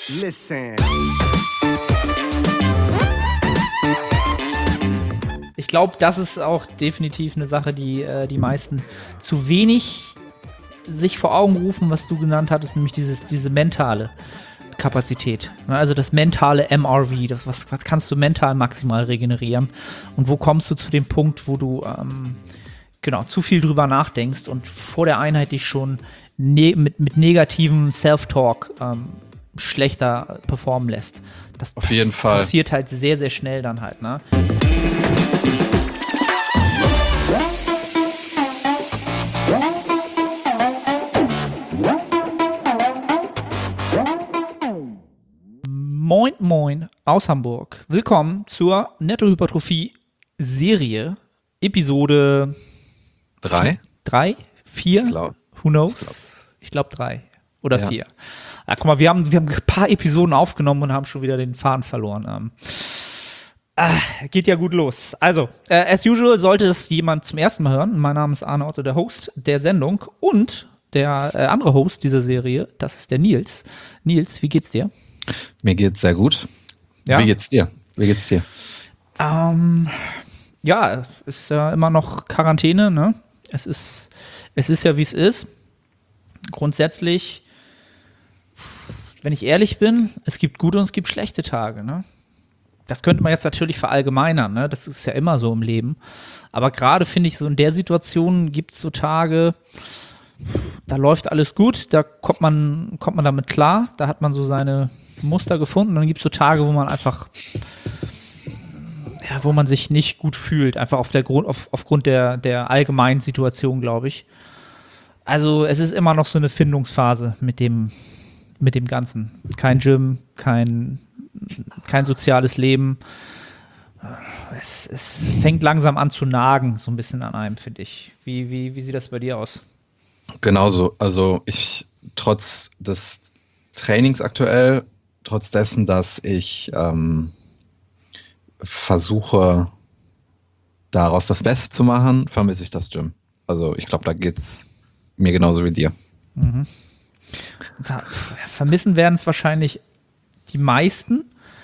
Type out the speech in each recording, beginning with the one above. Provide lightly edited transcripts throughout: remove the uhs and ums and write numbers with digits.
Listen. Ich glaube, das ist auch definitiv eine Sache, die die meisten zu wenig sich vor Augen rufen, was du genannt hattest, nämlich diese mentale Kapazität. Also das mentale MRV, was kannst du mental maximal regenerieren und wo kommst du zu dem Punkt, wo du zu viel drüber nachdenkst und vor der Einheit dich schon mit negativem Self-Talk schlechter performen lässt. Das auf jeden Fall. Passiert halt sehr, sehr schnell dann halt, ne? Moin, moin aus Hamburg. Willkommen zur Nettohypertrophie-Serie, Episode 3? 3? 4? Who knows? Ich glaube 3 oder 4. Ja, guck mal, wir haben ein paar Episoden aufgenommen und haben schon wieder den Faden verloren. Geht ja gut los. Also, as usual sollte das jemand zum ersten Mal hören. Mein Name ist Arne Otto, der Host der Sendung. Und der andere Host dieser Serie, das ist der Nils. Nils, wie geht's dir? Mir geht's sehr gut. Ja? Wie geht's dir? Ja, ist ja immer noch Quarantäne, ne? Es ist ja, wie es ist. Grundsätzlich, wenn ich ehrlich bin, es gibt gute und es gibt schlechte Tage, ne? Das könnte man jetzt natürlich verallgemeinern, ne? Das ist ja immer so im Leben. Aber gerade finde ich, so in der Situation gibt es so Tage, da läuft alles gut, da kommt man damit klar, da hat man so seine Muster gefunden. Und dann gibt es so Tage, wo man einfach, wo man sich nicht gut fühlt, einfach aufgrund der allgemeinen Situation, glaube ich. Also es ist immer noch so eine Findungsphase mit dem Ganzen. Kein Gym, kein soziales Leben. Es fängt langsam an zu nagen, so ein bisschen an einem, finde ich. Wie sieht das bei dir aus? Genauso. Also ich, trotz des Trainings aktuell, trotz dessen, dass ich versuche, daraus das Beste zu machen, vermisse ich das Gym. Also ich glaube, da geht's mir genauso wie dir. Mhm. Vermissen werden es wahrscheinlich die meisten.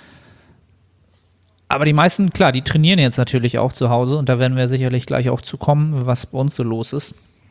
Aber die meisten, klar, die trainieren jetzt natürlich auch zu Hause und da werden wir sicherlich gleich auch zu kommen, was bei uns so los ist.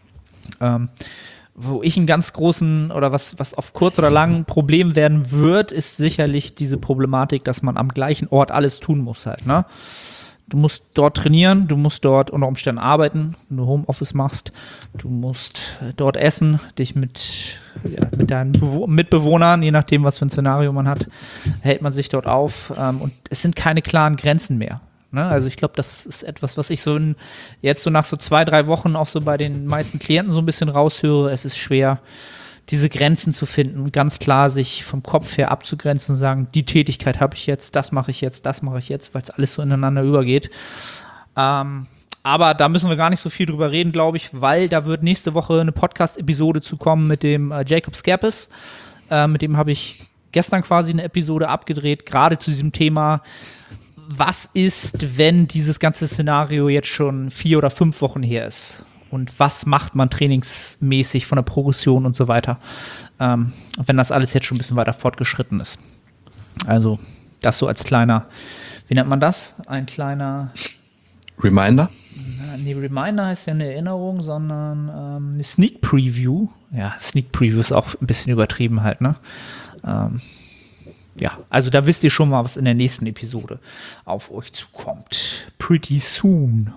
Wo ich einen ganz großen oder was auf kurz oder lang ein Problem werden wird, ist sicherlich diese Problematik, dass man am gleichen Ort alles tun muss halt, ne? Du musst dort trainieren, du musst dort unter Umständen arbeiten, wenn du Homeoffice machst, du musst dort essen, dich mit deinen Mitbewohnern, je nachdem, was für ein Szenario man hat, hält man sich dort auf und es sind keine klaren Grenzen mehr. Ne? Also ich glaube, das ist etwas, was ich jetzt so nach so 2-3 Wochen auch so bei den meisten Klienten so ein bisschen raushöre. Es ist schwer, diese Grenzen zu finden, ganz klar sich vom Kopf her abzugrenzen und sagen, die Tätigkeit habe ich jetzt, das mache ich jetzt, weil es alles so ineinander übergeht. Aber da müssen wir gar nicht so viel drüber reden, glaube ich, weil da wird nächste Woche eine Podcast-Episode zu kommen mit dem Jacob Skerpes. Mit dem habe ich gestern quasi eine Episode abgedreht, gerade zu diesem Thema, was ist, wenn dieses ganze Szenario jetzt schon 4 oder 5 Wochen her ist? Und was macht man trainingsmäßig von der Progression und so weiter, wenn das alles jetzt schon ein bisschen weiter fortgeschritten ist. Also das so als kleiner, wie nennt man das? Ein kleiner Reminder? Nee, Reminder heißt ja eine Erinnerung, sondern eine Sneak Preview. Ja, Sneak Preview ist auch ein bisschen übertrieben halt, ne? Ja, also da wisst ihr schon mal, was in der nächsten Episode auf euch zukommt. Pretty soon.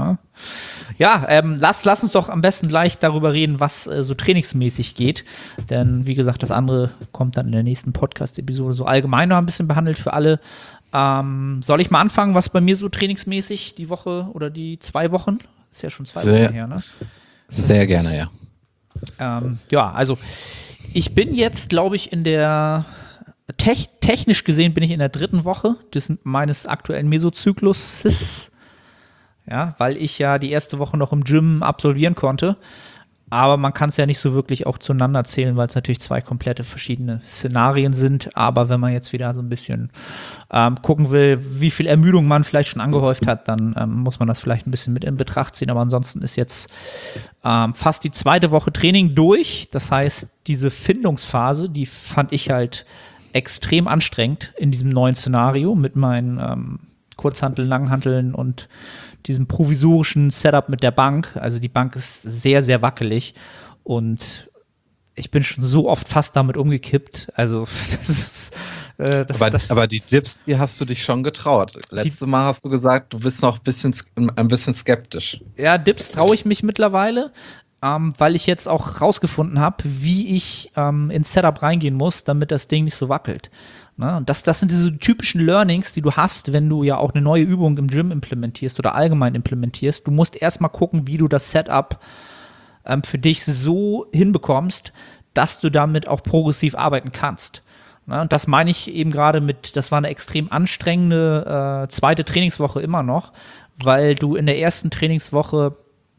Lass uns doch am besten gleich darüber reden, was so trainingsmäßig geht. Denn wie gesagt, das andere kommt dann in der nächsten Podcast-Episode so allgemein noch ein bisschen behandelt für alle. Soll ich mal anfangen, was bei mir so trainingsmäßig die Woche oder die 2 Wochen? Ist ja schon 2 Wochen her, ne? Sehr gerne, ja. Also ich bin jetzt, glaube ich, in der technisch gesehen bin ich in der 3. Woche meines aktuellen Mesozykluses. Ja, weil ich ja die erste Woche noch im Gym absolvieren konnte. Aber man kann es ja nicht so wirklich auch zueinander zählen, weil es natürlich 2 komplette verschiedene Szenarien sind. Aber wenn man jetzt wieder so ein bisschen gucken will, wie viel Ermüdung man vielleicht schon angehäuft hat, dann muss man das vielleicht ein bisschen mit in Betracht ziehen. Aber ansonsten ist jetzt fast die 2. Woche Training durch. Das heißt, diese Findungsphase, die fand ich halt extrem anstrengend in diesem neuen Szenario mit meinen Kurzhanteln, Langhanteln und diesem provisorischen Setup mit der Bank. Also die Bank ist sehr, sehr wackelig und ich bin schon so oft fast damit umgekippt. Also das ist aber die Dips, die hast du dich schon getraut. Letztes Mal hast du gesagt, du bist noch ein bisschen skeptisch. Ja, Dips traue ich mich mittlerweile, weil ich jetzt auch rausgefunden habe, wie ich ins Setup reingehen muss, damit das Ding nicht so wackelt. Ne? Und das sind diese typischen Learnings, die du hast, wenn du ja auch eine neue Übung im Gym implementierst oder allgemein implementierst. Du musst erstmal gucken, wie du das Setup für dich so hinbekommst, dass du damit auch progressiv arbeiten kannst. Ne? Und das meine ich eben gerade das war eine extrem anstrengende zweite Trainingswoche immer noch, weil du in der ersten Trainingswoche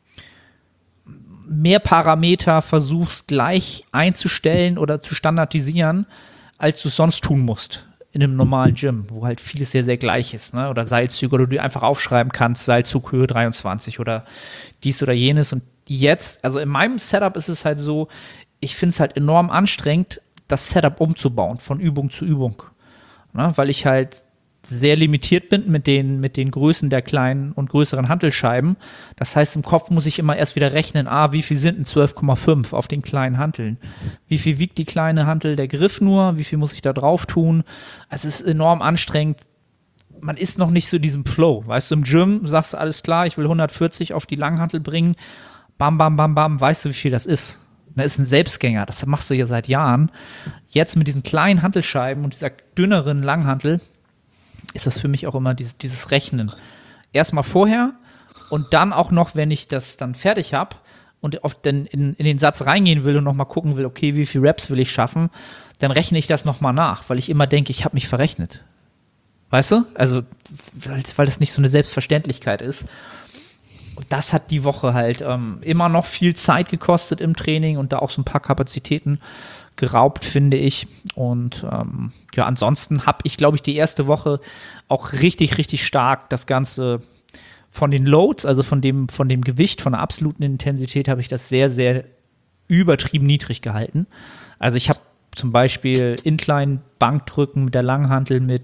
mehr Parameter versuchst gleich einzustellen oder zu standardisieren, als du es sonst tun musst in einem normalen Gym, wo halt vieles sehr, sehr gleich ist, ne? Oder Seilzüge, oder du dir einfach aufschreiben kannst, Seilzughöhe 23 oder dies oder jenes. Und jetzt, also in meinem Setup ist es halt so, ich finde es halt enorm anstrengend, das Setup umzubauen von Übung zu Übung, ne? Weil ich halt sehr limitiert bin mit den Größen der kleinen und größeren Hantelscheiben. Das heißt, im Kopf muss ich immer erst wieder rechnen, wie viel sind denn 12,5 auf den kleinen Hanteln? Wie viel wiegt die kleine Hantel, der Griff nur? Wie viel muss ich da drauf tun? Es ist enorm anstrengend. Man ist noch nicht so in diesem Flow. Weißt du, im Gym sagst du, alles klar, ich will 140 auf die Langhantel bringen. Bam, bam, bam, bam. Weißt du, wie viel das ist? Das ist ein Selbstgänger. Das machst du ja seit Jahren. Jetzt mit diesen kleinen Hantelscheiben und dieser dünneren Langhantel ist das für mich auch immer dieses Rechnen. Erstmal vorher und dann auch noch, wenn ich das dann fertig habe und in den Satz reingehen will und nochmal gucken will, okay, wie viel Reps will ich schaffen, dann rechne ich das nochmal nach, weil ich immer denke, ich habe mich verrechnet. Weißt du? Also, weil das nicht so eine Selbstverständlichkeit ist. Und das hat die Woche halt immer noch viel Zeit gekostet im Training und da auch so ein paar Kapazitäten geraubt, finde ich. Und ansonsten habe ich, glaube ich, die erste Woche auch richtig, richtig stark das Ganze von den Loads, also von dem Gewicht, von der absoluten Intensität, habe ich das sehr, sehr übertrieben niedrig gehalten. Also ich habe zum Beispiel Incline-Bankdrücken mit der Langhantel mit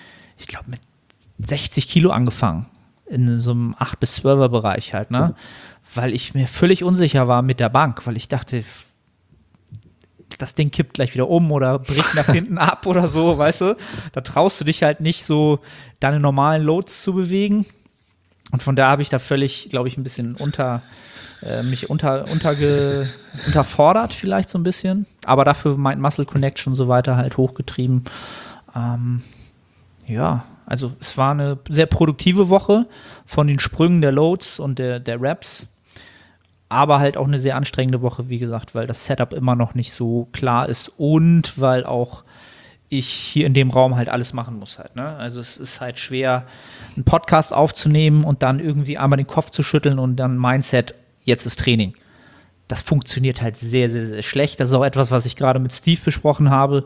60 Kilo angefangen. In so einem 8- bis 12er Bereich halt, ne? Weil ich mir völlig unsicher war mit der Bank, weil ich dachte, das Ding kippt gleich wieder um oder bricht nach hinten ab oder so, weißt du? Da traust du dich halt nicht so, deine normalen Loads zu bewegen. Und von da habe ich da völlig, glaube ich, ein bisschen unterfordert vielleicht so ein bisschen. Aber dafür mein Muscle Connection und so weiter halt hochgetrieben. Also es war eine sehr produktive Woche von den Sprüngen der Loads und der Reps. Aber halt auch eine sehr anstrengende Woche, wie gesagt, weil das Setup immer noch nicht so klar ist und weil auch ich hier in dem Raum halt alles machen muss halt, ne? Also es ist halt schwer, einen Podcast aufzunehmen und dann irgendwie einmal den Kopf zu schütteln und dann Mindset, jetzt ist Training. Das funktioniert halt sehr, sehr, sehr schlecht. Das ist auch etwas, was ich gerade mit Steve besprochen habe,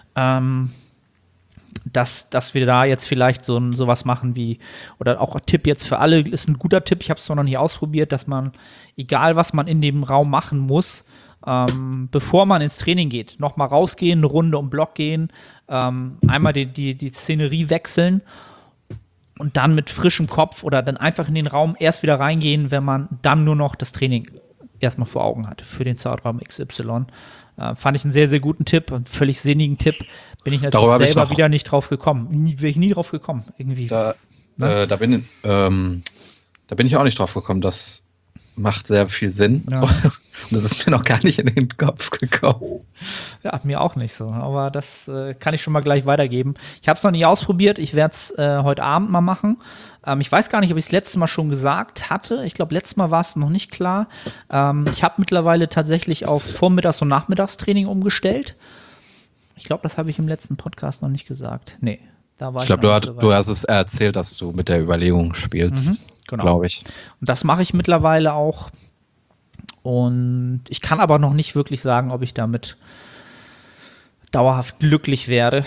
dass wir da jetzt vielleicht so was machen wie, oder auch ein Tipp jetzt für alle, ist ein guter Tipp, ich habe es noch nie ausprobiert, dass man, egal was man in dem Raum machen muss, bevor man ins Training geht, nochmal rausgehen, eine Runde um Block gehen, einmal die Szenerie wechseln und dann mit frischem Kopf oder dann einfach in den Raum erst wieder reingehen, wenn man dann nur noch das Training erstmal vor Augen hat für den Zeitraum XY. Fand ich einen sehr, sehr guten Tipp und völlig sinnigen Tipp. Bin ich natürlich selber wieder nicht drauf gekommen. Wäre ich nie drauf gekommen, irgendwie. Da bin ich auch nicht drauf gekommen. Das macht sehr viel Sinn. Ja. Und das ist mir noch gar nicht in den Kopf gekommen. Ja, mir auch nicht so. Aber das kann ich schon mal gleich weitergeben. Ich habe es noch nie ausprobiert. Ich werde es heute Abend mal machen. Ich weiß gar nicht, ob ich es letztes Mal schon gesagt hatte. Ich glaube, letztes Mal war es noch nicht klar. Ich habe mittlerweile tatsächlich auf Vormittags- und Nachmittagstraining umgestellt. Ich glaube, das habe ich im letzten Podcast noch nicht gesagt. Nee, da war ich glaube, du hast es erzählt, dass du mit der Überlegung spielst, genau. Glaube ich. Und das mache ich mittlerweile auch. Und ich kann aber noch nicht wirklich sagen, ob ich damit dauerhaft glücklich werde.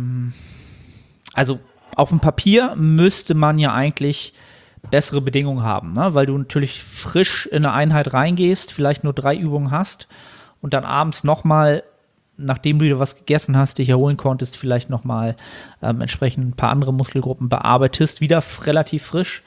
Also auf dem Papier müsste man ja eigentlich bessere Bedingungen haben, ne? Weil du natürlich frisch in eine Einheit reingehst, vielleicht nur 3 Übungen hast und dann abends nochmal nachdem du wieder was gegessen hast, dich erholen konntest, vielleicht nochmal entsprechend ein paar andere Muskelgruppen bearbeitest, wieder relativ frisch.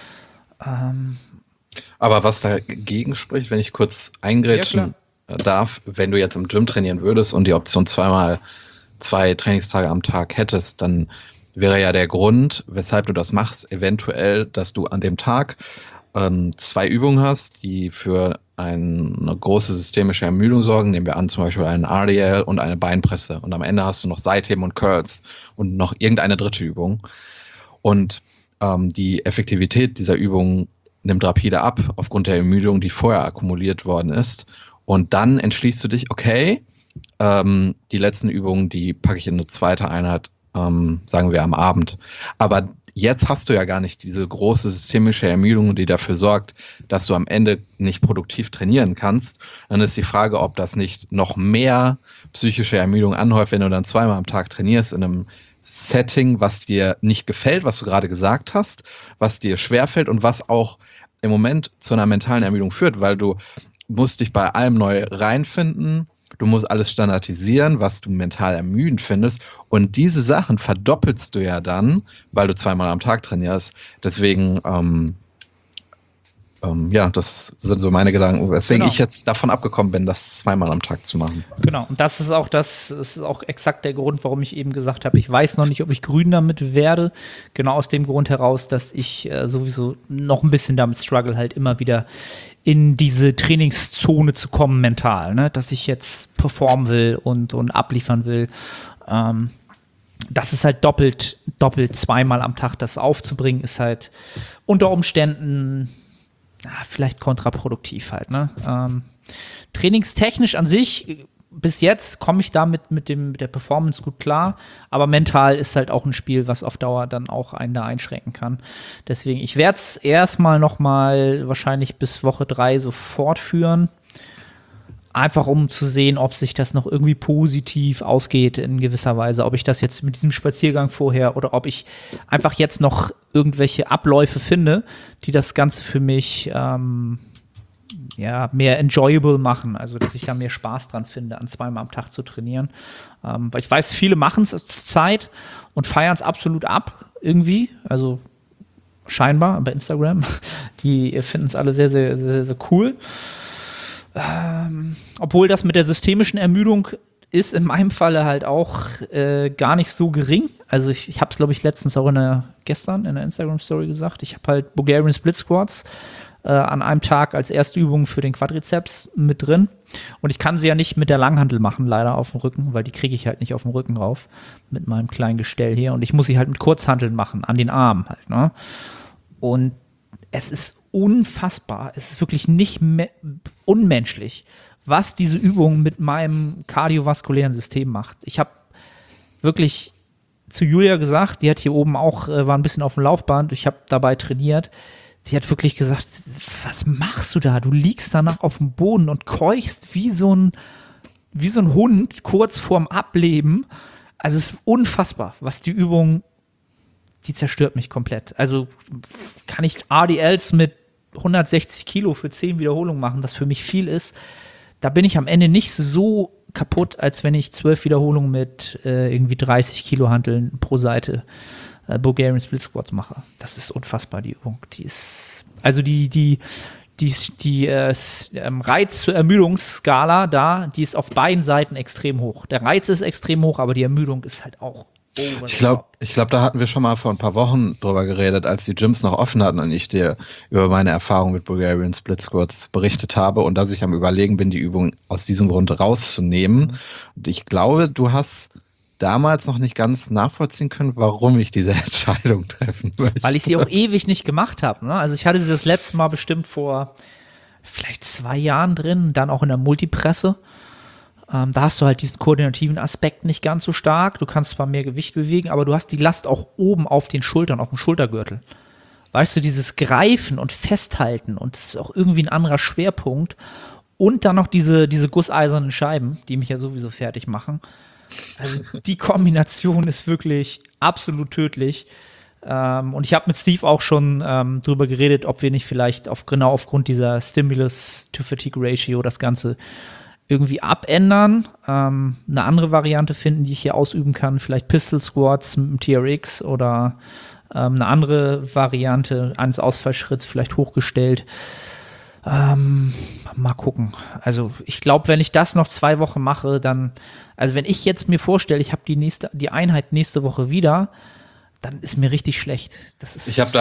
Aber was dagegen spricht, wenn ich kurz eingrätschen darf, wenn du jetzt im Gym trainieren würdest und die Option 2 Trainingstage am Tag hättest, dann wäre ja der Grund, weshalb du das machst, eventuell, dass du an dem Tag 2 Übungen hast, die für eine große systemische Ermüdung sorgen. Nehmen wir an, zum Beispiel einen RDL und eine Beinpresse. Und am Ende hast du noch Seitheben und Curls und noch irgendeine dritte Übung. Und die Effektivität dieser Übung nimmt rapide ab aufgrund der Ermüdung, die vorher akkumuliert worden ist. Und dann entschließt du dich, okay, die letzten Übungen, die packe ich in eine zweite Einheit, sagen wir am Abend. Aber jetzt hast du ja gar nicht diese große systemische Ermüdung, die dafür sorgt, dass du am Ende nicht produktiv trainieren kannst. Dann ist die Frage, ob das nicht noch mehr psychische Ermüdung anhäuft, wenn du dann 2-mal am Tag trainierst in einem Setting, was dir nicht gefällt, was du gerade gesagt hast, was dir schwerfällt und was auch im Moment zu einer mentalen Ermüdung führt, weil du musst dich bei allem neu reinfinden. Du musst alles standardisieren, was du mental ermüdend findest. Und diese Sachen verdoppelst du ja dann, weil du 2-mal am Tag trainierst. Deswegen, das sind so meine Gedanken, weswegen ich jetzt davon abgekommen bin, das 2-mal am Tag zu machen. Genau, und das ist auch exakt der Grund, warum ich eben gesagt habe, ich weiß noch nicht, ob ich grün damit werde. Genau aus dem Grund heraus, dass ich sowieso noch ein bisschen damit struggle, halt immer wieder in diese Trainingszone zu kommen mental, ne? Dass ich jetzt performen will und abliefern will. Das ist halt doppelt 2-mal am Tag das aufzubringen, ist halt unter Umständen vielleicht kontraproduktiv halt, ne? Trainingstechnisch an sich, bis jetzt komme ich damit mit der Performance gut klar, aber mental ist halt auch ein Spiel, was auf Dauer dann auch einen da einschränken kann. Deswegen, ich werde es erstmal nochmal wahrscheinlich bis Woche 3 so fortführen, einfach um zu sehen, ob sich das noch irgendwie positiv ausgeht in gewisser Weise, ob ich das jetzt mit diesem Spaziergang vorher oder ob ich einfach jetzt noch irgendwelche Abläufe finde, die das Ganze für mich mehr enjoyable machen, also dass ich da mehr Spaß dran finde, an 2-mal am Tag zu trainieren. Weil ich weiß, viele machen es zur Zeit und feiern es absolut ab irgendwie, also scheinbar bei Instagram. Die finden es alle sehr, sehr, sehr, sehr cool. Obwohl das mit der systemischen Ermüdung ist in meinem Falle halt auch gar nicht so gering. Also ich habe es, glaube ich, letztens auch gestern in der Instagram-Story gesagt. Ich habe halt Bulgarian Split Squats an einem Tag als erste Übung für den Quadrizeps mit drin. Und ich kann sie ja nicht mit der Langhantel machen, leider auf dem Rücken, weil die kriege ich halt nicht auf dem Rücken rauf mit meinem kleinen Gestell hier. Und ich muss sie halt mit Kurzhanteln machen, an den Armen halt, ne? Und es ist unfassbar. Es ist wirklich nicht unmenschlich, was diese Übung mit meinem kardiovaskulären System macht. Ich habe wirklich zu Julia gesagt, die hat hier oben auch, war ein bisschen auf dem Laufband, ich habe dabei trainiert. Sie hat wirklich gesagt, was machst du da? Du liegst danach auf dem Boden und keuchst wie so ein Hund kurz vorm Ableben. Also es ist unfassbar, was die Übung, die zerstört mich komplett. Also kann ich RDLs mit 160 Kilo für 10 Wiederholungen machen, was für mich viel ist. Da bin ich am Ende nicht so kaputt, als wenn ich 12 Wiederholungen mit irgendwie 30 Kilo Hanteln pro Seite Bulgarian Split Squats mache. Das ist unfassbar, die Übung. Die ist, also die Reiz zur Ermüdungsskala da, die ist auf beiden Seiten extrem hoch. Der Reiz ist extrem hoch, aber die Ermüdung ist halt auch. Ich glaube, da hatten wir schon mal vor ein paar Wochen drüber geredet, als die Gyms noch offen hatten und ich dir über meine Erfahrung mit Bulgarian Split Squats berichtet habe und dass ich am Überlegen bin, die Übung aus diesem Grund rauszunehmen. Und ich glaube, du hast damals noch nicht ganz nachvollziehen können, warum ich diese Entscheidung treffen möchte. Weil ich sie auch ewig nicht gemacht habe. Ne? Also ich hatte sie das letzte Mal bestimmt vor vielleicht 2 Jahren drin, dann auch in der Multipresse. Da hast du halt diesen koordinativen Aspekt nicht ganz so stark. Du kannst zwar mehr Gewicht bewegen, aber du hast die Last auch oben auf den Schultern, auf dem Schultergürtel. Weißt du, dieses Greifen und Festhalten und das ist auch irgendwie ein anderer Schwerpunkt. Und dann noch diese gusseisernen Scheiben, die mich ja sowieso fertig machen. Also die Kombination ist wirklich absolut tödlich. Und ich habe mit Steve auch schon drüber geredet, ob wir nicht vielleicht aufgrund dieser Stimulus-to-Fatigue-Ratio das Ganze irgendwie abändern, eine andere Variante finden, die ich hier ausüben kann, vielleicht Pistol Squats mit dem TRX oder eine andere Variante eines Ausfallschritts vielleicht hochgestellt. Mal gucken. Also ich glaube, wenn ich das noch 2 Wochen mache, dann, also wenn ich jetzt mir vorstelle, ich habe die Einheit nächste Woche wieder, dann ist mir richtig schlecht. Das ist ich habe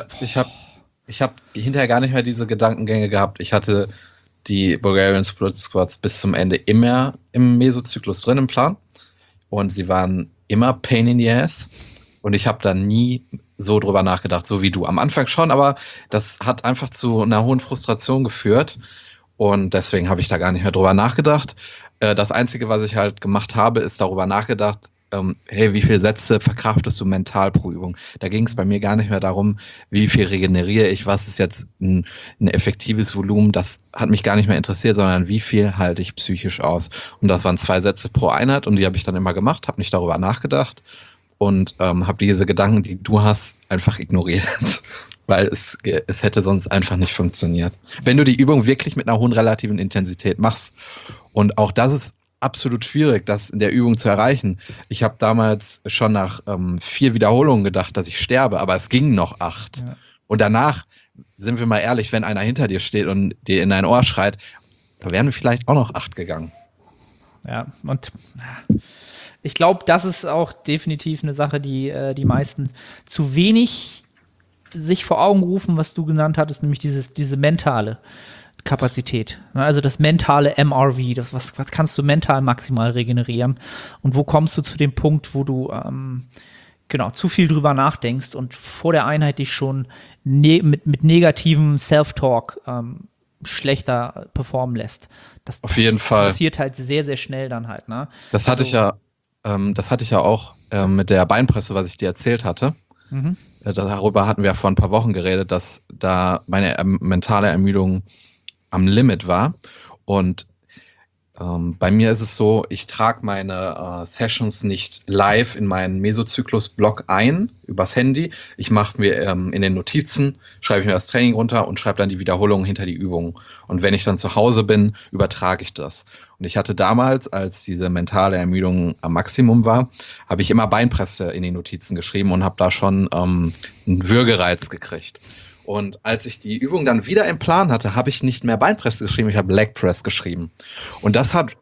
hinterher gar nicht mehr diese Gedankengänge gehabt. Ich hatte die Bulgarian Split Squats bis zum Ende immer im Mesozyklus drin im Plan und sie waren immer Pain in the Ass und ich habe da nie so drüber nachgedacht, so wie du. Am Anfang schon, aber das hat einfach zu einer hohen Frustration geführt und deswegen habe ich da gar nicht mehr drüber nachgedacht. Das Einzige, was ich halt gemacht habe, ist darüber nachgedacht, hey, wie viele Sätze verkraftest du mental pro Übung? Da ging es bei mir gar nicht mehr darum, wie viel regeneriere ich, was ist jetzt ein effektives Volumen, das hat mich gar nicht mehr interessiert, sondern wie viel halte ich psychisch aus. Und das waren 2 Sätze pro Einheit und die habe ich dann immer gemacht, habe nicht darüber nachgedacht und habe diese Gedanken, die du hast, einfach ignoriert, weil es hätte sonst einfach nicht funktioniert. Wenn du die Übung wirklich mit einer hohen relativen Intensität machst und auch das ist absolut schwierig, das in der Übung zu erreichen. Ich habe damals schon nach 4 Wiederholungen gedacht, dass ich sterbe, aber es gingen noch 8. Ja. Und danach, sind wir mal ehrlich, wenn einer hinter dir steht und dir in dein Ohr schreit, da wären wir vielleicht auch noch 8 gegangen. Ja, und ich glaube, das ist auch definitiv eine Sache, die die meisten zu wenig sich vor Augen rufen, was du genannt hattest, nämlich diese mentale Kapazität. Also das mentale MRV, was kannst du mental maximal regenerieren und wo kommst du zu dem Punkt, wo du zu viel drüber nachdenkst und vor der Einheit dich schon mit negativem Self-Talk schlechter performen lässt. Auf jeden Fall. Das passiert halt sehr, sehr schnell dann halt. Ne? Das hatte ich ja auch mit der Beinpresse, was ich dir erzählt hatte. Mhm. Darüber hatten wir ja vor ein paar Wochen geredet, dass da meine mentale Ermüdung am Limit war und bei mir ist es so, ich trage meine Sessions nicht live in meinen Mesozyklus-Blog ein, übers Handy. Ich mache mir in den Notizen, schreibe ich mir das Training runter und schreibe dann die Wiederholungen hinter die Übungen. Und wenn ich dann zu Hause bin, übertrage ich das. Und ich hatte damals, als diese mentale Ermüdung am Maximum war, habe ich immer Beinpresse in die Notizen geschrieben und habe da schon einen Würgereiz gekriegt. Und als ich die Übung dann wieder im Plan hatte, habe ich nicht mehr Beinpress geschrieben, ich habe Leg Press geschrieben. Und das hat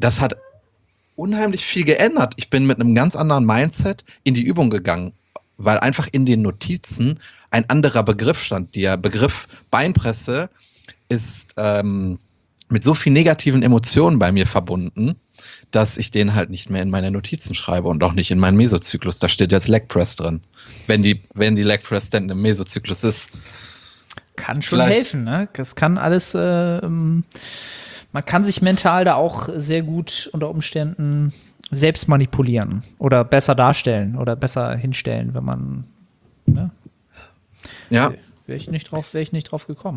unheimlich viel geändert. Ich bin mit einem ganz anderen Mindset in die Übung gegangen, weil einfach in den Notizen ein anderer Begriff stand. Der Begriff Beinpresse ist mit so viel negativen Emotionen bei mir verbunden, dass ich den halt nicht mehr in meine Notizen schreibe und auch nicht in meinen Mesozyklus. Da steht jetzt Leg Press drin. Wenn die Leg Press denn im Mesozyklus ist. Kann schon helfen, ne? Das kann alles, man kann sich mental da auch sehr gut unter Umständen selbst manipulieren oder besser darstellen oder besser hinstellen, wenn man, ne? Ja. Wäre ich nicht drauf gekommen.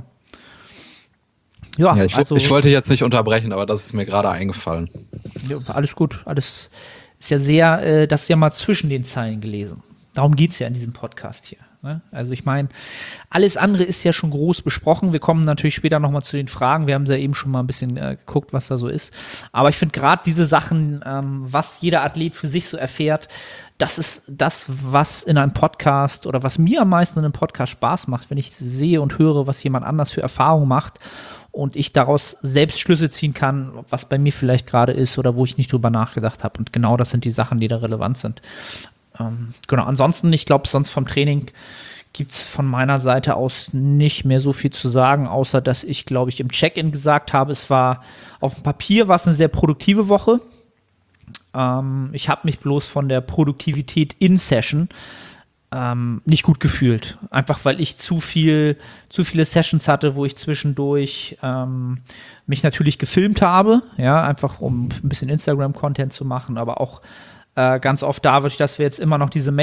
Ja, ich wollte jetzt nicht unterbrechen, aber das ist mir gerade eingefallen. Ja, alles gut. Alles ist ja sehr, das ist ja mal zwischen den Zeilen gelesen. Darum geht es ja in diesem Podcast hier. Ne? Also ich meine, alles andere ist ja schon groß besprochen. Wir kommen natürlich später nochmal zu den Fragen. Wir haben ja eben schon mal ein bisschen geguckt, was da so ist. Aber ich finde gerade diese Sachen, was jeder Athlet für sich so erfährt, das ist das, was in einem Podcast oder was mir am meisten in einem Podcast Spaß macht, wenn ich sehe und höre, was jemand anders für Erfahrungen macht und ich daraus selbst Schlüsse ziehen kann, was bei mir vielleicht gerade ist oder wo ich nicht drüber nachgedacht habe. Und genau das sind die Sachen, die da relevant sind. Genau, ansonsten, ich glaube, sonst vom Training gibt es von meiner Seite aus nicht mehr so viel zu sagen, außer dass ich, glaube ich, im Check-in gesagt habe, es war auf dem Papier war es eine sehr produktive Woche. Ich habe mich bloß von der Produktivität in Session nicht gut gefühlt. Einfach weil ich zu viele Sessions hatte, wo ich zwischendurch mich natürlich gefilmt habe, ja, einfach um ein bisschen Instagram-Content zu machen, aber auch ganz oft dadurch, dass wir jetzt immer noch diese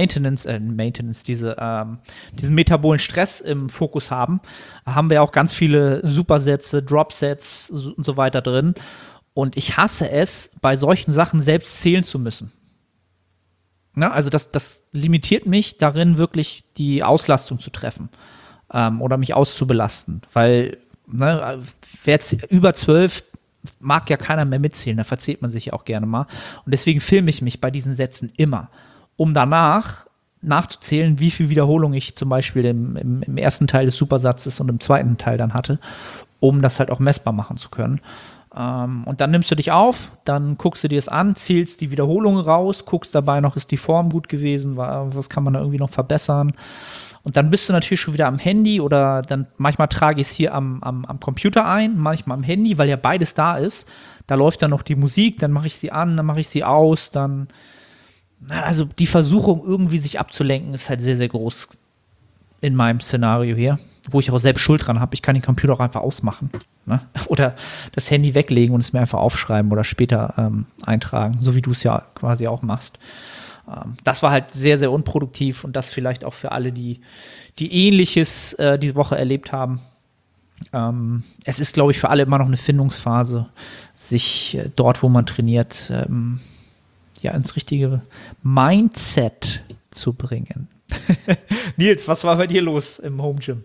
diesen metabolen Stress im Fokus haben wir auch ganz viele Supersätze, Dropsets und so weiter drin. Und ich hasse es, bei solchen Sachen selbst zählen zu müssen. Na, also das limitiert mich darin, wirklich die Auslastung zu treffen oder mich auszubelasten. Weil wer jetzt über 12 mag ja keiner mehr mitzählen, da verzählt man sich ja auch gerne mal. Und deswegen filme ich mich bei diesen Sätzen immer, um danach nachzuzählen, wie viel Wiederholung ich zum Beispiel im ersten Teil des Supersatzes und im zweiten Teil dann hatte, um das halt auch messbar machen zu können. Und dann nimmst du dich auf, dann guckst du dir das an, zählst die Wiederholungen raus, guckst dabei noch, ist die Form gut gewesen, was kann man da irgendwie noch verbessern. Und dann bist du natürlich schon wieder am Handy oder dann manchmal trage ich es hier am Computer ein, manchmal am Handy, weil ja beides da ist. Da läuft dann noch die Musik, dann mache ich sie an, dann mache ich sie aus, dann also die Versuchung, irgendwie sich abzulenken, ist halt sehr, sehr groß in meinem Szenario hier, wo ich auch selbst Schuld dran habe. Ich kann den Computer auch einfach ausmachen, ne? Oder das Handy weglegen und es mir einfach aufschreiben oder später eintragen, so wie du es ja quasi auch machst. Das war halt sehr, sehr unproduktiv und das vielleicht auch für alle, die Ähnliches diese Woche erlebt haben. Es ist, glaube ich, für alle immer noch eine Findungsphase, sich dort, wo man trainiert, ins richtige Mindset zu bringen. Nils, was war bei dir los im Home Gym?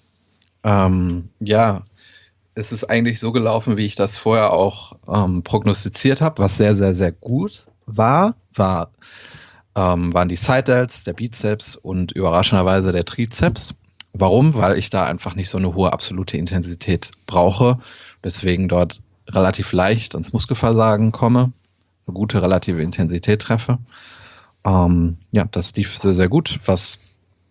Es ist eigentlich so gelaufen, wie ich das vorher auch prognostiziert habe, was sehr, sehr, sehr gut waren die Side Delts, der Bizeps und überraschenderweise der Trizeps. Warum? Weil ich da einfach nicht so eine hohe absolute Intensität brauche, deswegen dort relativ leicht ans Muskelversagen komme, eine gute relative Intensität treffe. Das lief sehr, sehr gut. Was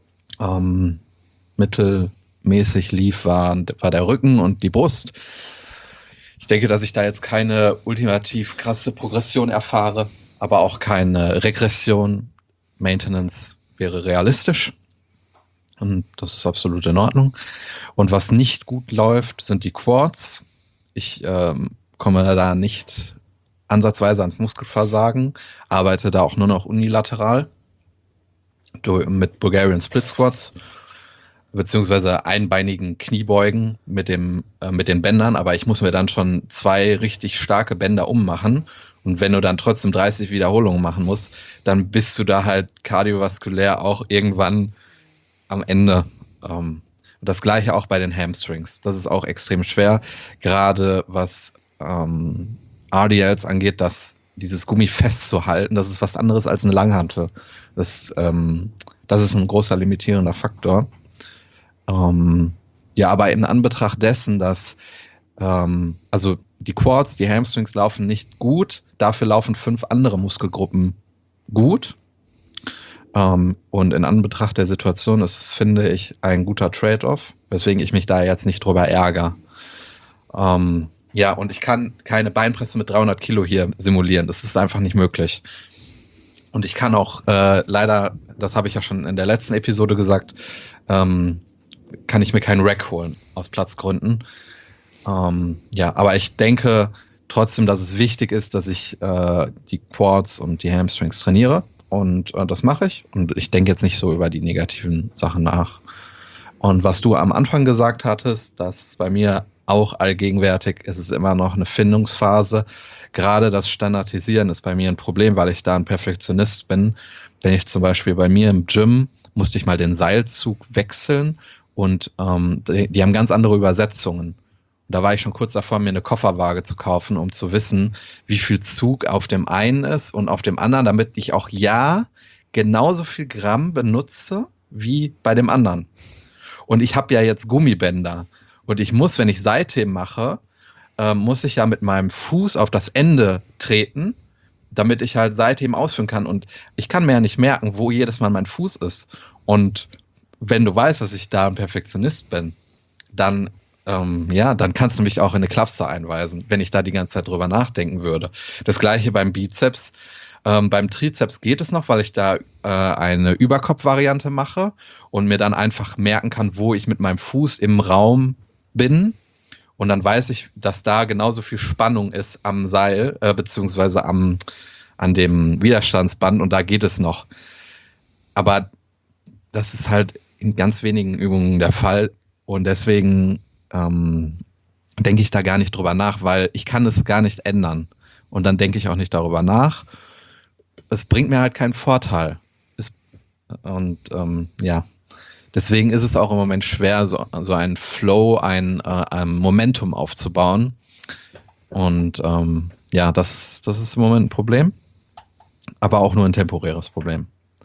mittelmäßig lief, war der Rücken und die Brust. Ich denke, dass ich da jetzt keine ultimativ krasse Progression erfahre, aber auch keine Regression. Maintenance wäre realistisch. Und das ist absolut in Ordnung. Und was nicht gut läuft, sind die Quads. Ich komme da nicht ansatzweise ans Muskelversagen, arbeite da auch nur noch unilateral mit Bulgarian Split Squats beziehungsweise einbeinigen Kniebeugen mit den Bändern, aber ich muss mir dann schon 2 richtig starke Bänder ummachen und wenn du dann trotzdem 30 Wiederholungen machen musst, dann bist du da halt kardiovaskulär auch irgendwann am Ende. Und das gleiche auch bei den Hamstrings. Das ist auch extrem schwer, gerade was RDLs angeht, dieses Gummi festzuhalten, das ist was anderes als eine Langhantel. Das ist ein großer limitierender Faktor. Aber in Anbetracht dessen, dass also die Quads, die Hamstrings laufen nicht gut, dafür laufen 5 andere Muskelgruppen gut. Und in Anbetracht der Situation ist es, finde ich, ein guter Trade-off, weswegen ich mich da jetzt nicht drüber ärgere. Und ich kann keine Beinpresse mit 300 Kilo hier simulieren. Das ist einfach nicht möglich. Und ich kann auch leider, das habe ich ja schon in der letzten Episode gesagt, kann ich mir keinen Rack holen aus Platzgründen. Aber ich denke trotzdem, dass es wichtig ist, dass ich die Quads und die Hamstrings trainiere. Und das mache ich. Und ich denke jetzt nicht so über die negativen Sachen nach. Und was du am Anfang gesagt hattest, dass bei mir auch allgegenwärtig ist es immer noch eine Findungsphase. Gerade das Standardisieren ist bei mir ein Problem, weil ich da ein Perfektionist bin. Wenn ich zum Beispiel bei mir im Gym musste ich mal den Seilzug wechseln und die haben ganz andere Übersetzungen. Und da war ich schon kurz davor, mir eine Kofferwaage zu kaufen, um zu wissen, wie viel Zug auf dem einen ist und auf dem anderen, damit ich auch genauso viel Gramm benutze wie bei dem anderen. Und ich habe ja jetzt Gummibänder. Und ich muss, wenn ich Seitheben mache, muss ich ja mit meinem Fuß auf das Ende treten, damit ich halt Seitheben ausführen kann. Und ich kann mir ja nicht merken, wo jedes Mal mein Fuß ist. Und wenn du weißt, dass ich da ein Perfektionist bin, dann kannst du mich auch in eine Klapse einweisen, wenn ich da die ganze Zeit drüber nachdenken würde. Das gleiche beim Bizeps. Beim Trizeps geht es noch, weil ich da eine Überkopfvariante mache und mir dann einfach merken kann, wo ich mit meinem Fuß im Raum bin. Und dann weiß ich, dass da genauso viel Spannung ist am Seil, beziehungsweise an dem Widerstandsband und da geht es noch. Aber das ist halt in ganz wenigen Übungen der Fall und deswegen denke ich da gar nicht drüber nach, weil ich kann es gar nicht ändern. Und dann denke ich auch nicht darüber nach. Es bringt mir halt keinen Vorteil. Deswegen ist es auch im Moment schwer, so ein Flow, ein Momentum aufzubauen. Und ja, das ist im Moment ein Problem, aber auch nur ein temporäres Problem.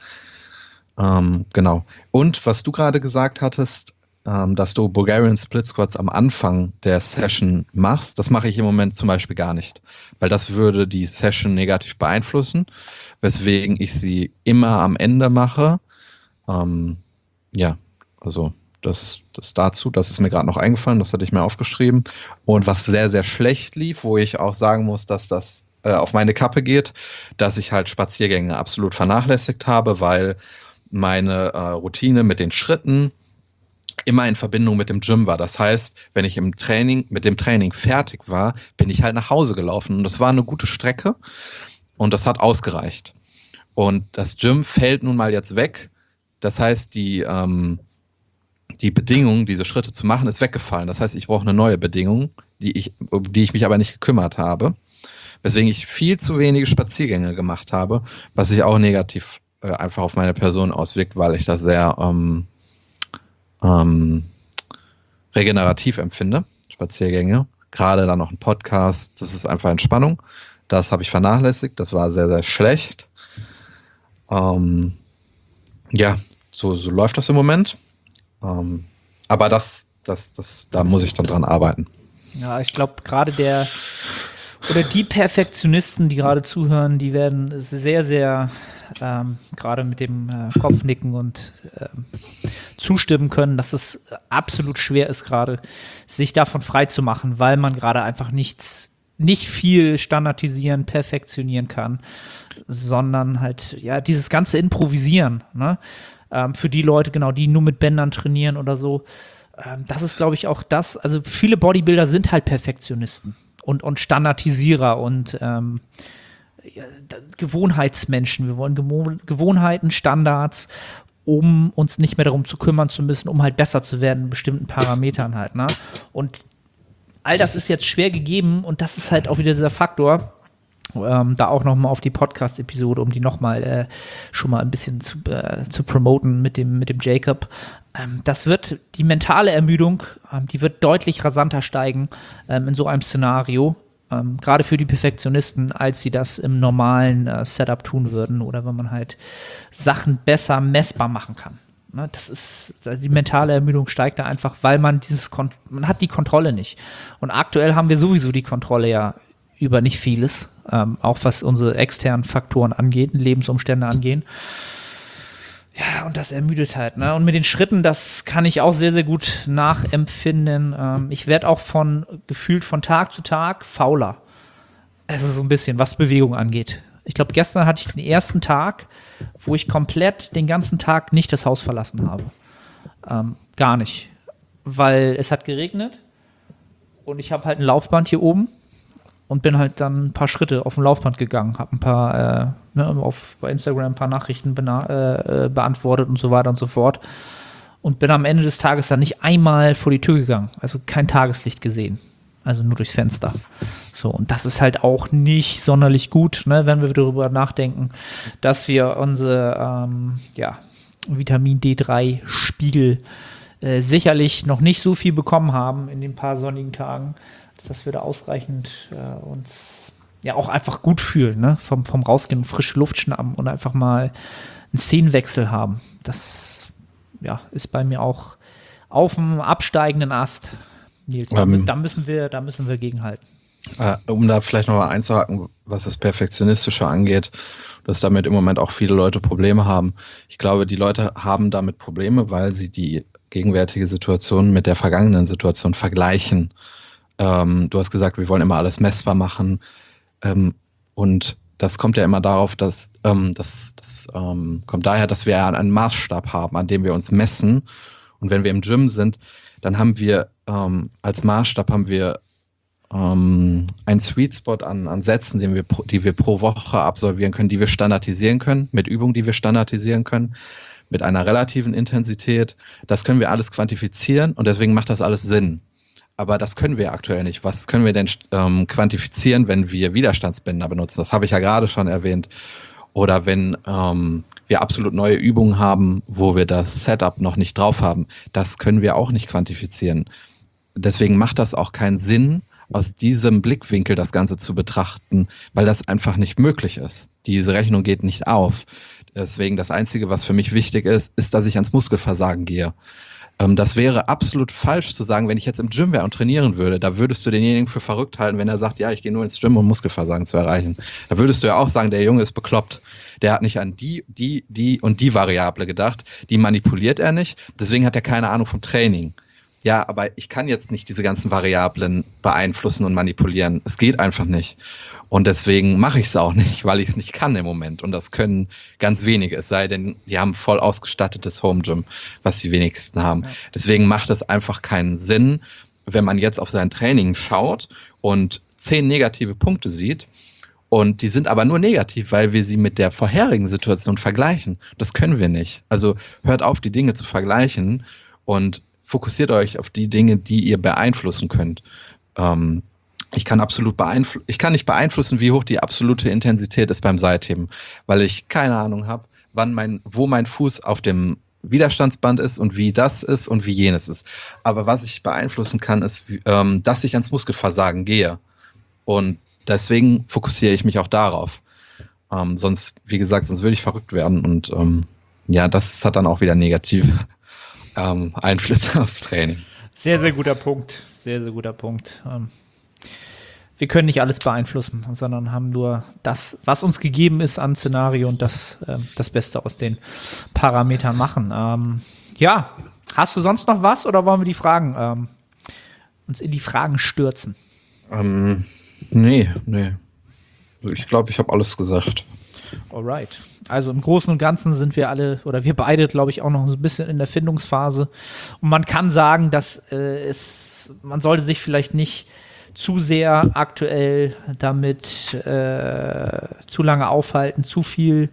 Genau. Und was du gerade gesagt hattest, dass du Bulgarian Split Squats am Anfang der Session machst, das mache ich im Moment zum Beispiel gar nicht, weil das würde die Session negativ beeinflussen, weswegen ich sie immer am Ende mache. Ja, also das dazu, das ist mir gerade noch eingefallen, das hatte ich mir aufgeschrieben. Und was sehr, sehr schlecht lief, wo ich auch sagen muss, dass das auf meine Kappe geht, dass ich halt Spaziergänge absolut vernachlässigt habe, weil meine Routine mit den Schritten immer in Verbindung mit dem Gym war. Das heißt, wenn ich mit dem Training fertig war, bin ich halt nach Hause gelaufen. Und das war eine gute Strecke und das hat ausgereicht. Und das Gym fällt nun mal jetzt weg. Das heißt, die Bedingung, diese Schritte zu machen, ist weggefallen. Das heißt, ich brauche eine neue Bedingung, um die ich mich aber nicht gekümmert habe. Weswegen ich viel zu wenige Spaziergänge gemacht habe, was sich auch negativ einfach auf meine Person auswirkt, weil ich das sehr regenerativ empfinde, Spaziergänge. Gerade dann noch ein Podcast, das ist einfach Entspannung. Das habe ich vernachlässigt, das war sehr, sehr schlecht. Ja, so läuft das im Moment. Aber da muss ich dann dran arbeiten. Ja, ich glaube, gerade die Perfektionisten, die gerade zuhören, die werden sehr, sehr gerade mit dem Kopfnicken und zustimmen können, dass es absolut schwer ist, gerade sich davon frei zu machen, weil man gerade einfach nicht viel standardisieren, perfektionieren kann, sondern halt, ja, dieses ganze Improvisieren, ne? Für die Leute, genau, die nur mit Bändern trainieren oder so, das ist, glaube ich, auch das, also viele Bodybuilder sind halt Perfektionisten und Standardisierer und Gewohnheitsmenschen. Wir wollen Gewohnheiten, Standards, um uns nicht mehr darum zu kümmern zu müssen, um halt besser zu werden in bestimmten Parametern halt, ne? Und all das ist jetzt schwer gegeben und das ist halt auch wieder dieser Faktor, da auch nochmal auf die Podcast-Episode, um die nochmal schon mal ein bisschen zu promoten mit dem Jacob. Das wird, die mentale Ermüdung, die wird deutlich rasanter steigen in so einem Szenario, gerade für die Perfektionisten, als sie das im normalen Setup tun würden oder wenn man halt Sachen besser messbar machen kann. Ne, die mentale Ermüdung steigt da einfach, weil man man hat die Kontrolle nicht. Und aktuell haben wir sowieso die Kontrolle ja über nicht vieles, auch was unsere externen Faktoren angeht, Lebensumstände angehen. Ja, und das ermüdet halt, ne? Und mit den Schritten, das kann ich auch sehr, sehr gut nachempfinden. Ich werde auch gefühlt von Tag zu Tag fauler. Es ist so ein bisschen, was Bewegung angeht. Ich glaube, gestern hatte ich den ersten Tag, wo ich komplett den ganzen Tag nicht das Haus verlassen habe. Gar nicht. Weil es hat geregnet und ich habe halt ein Laufband hier oben und bin halt dann ein paar Schritte auf dem Laufband gegangen, habe ein paar bei Instagram ein paar Nachrichten beantwortet und so weiter und so fort und bin am Ende des Tages dann nicht einmal vor die Tür gegangen, also kein Tageslicht gesehen, also nur durchs Fenster. So, und das ist halt auch nicht sonderlich gut, ne, wenn wir darüber nachdenken, dass wir unsere Vitamin D3-Spiegel sicherlich noch nicht so viel bekommen haben in den paar sonnigen Tagen, dass wir da ausreichend uns ja auch einfach gut fühlen, ne? Vom Rausgehen, frische Luft schnappen und einfach mal einen Szenenwechsel haben. Das ist bei mir auch auf dem absteigenden Ast, Nils. Da müssen wir gegenhalten. Um da vielleicht nochmal einzuhaken, was das Perfektionistische angeht, dass damit im Moment auch viele Leute Probleme haben. Ich glaube, die Leute haben damit Probleme, weil sie die gegenwärtige Situation mit der vergangenen Situation vergleichen. Du hast gesagt, wir wollen immer alles messbar machen. Und das kommt ja immer darauf, das kommt daher, dass wir einen Maßstab haben, an dem wir uns messen. Und wenn wir im Gym sind, dann haben wir als Maßstab einen Sweet Spot an Sätzen, die wir pro Woche absolvieren können, die wir standardisieren können, mit Übungen, die wir standardisieren können, mit einer relativen Intensität. Das können wir alles quantifizieren und deswegen macht das alles Sinn. Aber das können wir aktuell nicht. Was können wir denn quantifizieren, wenn wir Widerstandsbänder benutzen? Das habe ich ja gerade schon erwähnt. Oder wenn wir absolut neue Übungen haben, wo wir das Setup noch nicht drauf haben. Das können wir auch nicht quantifizieren. Deswegen macht das auch keinen Sinn, aus diesem Blickwinkel das Ganze zu betrachten, weil das einfach nicht möglich ist. Diese Rechnung geht nicht auf. Deswegen das Einzige, was für mich wichtig ist, ist, dass ich ans Muskelversagen gehe. Das wäre absolut falsch zu sagen, wenn ich jetzt im Gym wäre und trainieren würde, da würdest du denjenigen für verrückt halten, wenn er sagt, ja, ich gehe nur ins Gym, um Muskelversagen zu erreichen. Da würdest du ja auch sagen, der Junge ist bekloppt. Der hat nicht an die und die Variable gedacht. Die manipuliert er nicht. Deswegen hat er keine Ahnung vom Training. Ja, aber ich kann jetzt nicht diese ganzen Variablen beeinflussen und manipulieren. Es geht einfach nicht. Und deswegen mache ich es auch nicht, weil ich es nicht kann im Moment. Und das können ganz wenige, es sei denn, die haben voll ausgestattetes Home Gym, was die wenigsten haben. Ja. Deswegen macht es einfach keinen Sinn, wenn man jetzt auf sein Training schaut und 10 negative Punkte sieht. Und die sind aber nur negativ, weil wir sie mit der vorherigen Situation vergleichen. Das können wir nicht. Also hört auf, die Dinge zu vergleichen und fokussiert euch auf die Dinge, die ihr beeinflussen könnt. Ich kann nicht beeinflussen, wie hoch die absolute Intensität ist beim Seitheben, weil ich keine Ahnung habe, wo mein Fuß auf dem Widerstandsband ist und wie das ist und wie jenes ist. Aber was ich beeinflussen kann, ist, dass ich ans Muskelversagen gehe. Und deswegen fokussiere ich mich auch darauf. Sonst würde ich verrückt werden. Und das hat dann auch wieder negative Einflüsse aufs Training. Sehr, sehr guter Punkt. Sehr, sehr guter Punkt. Wir können nicht alles beeinflussen, sondern haben nur das, was uns gegeben ist an Szenario und das Beste aus den Parametern machen. Hast du sonst noch was oder wollen wir die Fragen uns in die Fragen stürzen? Nee. Ich glaube, ich habe alles gesagt. Alright. Also im Großen und Ganzen sind wir alle, oder wir beide, glaube ich, auch noch ein bisschen in der Findungsphase. Und man kann sagen, dass man sollte sich vielleicht nicht zu sehr aktuell damit zu lange aufhalten, zu viel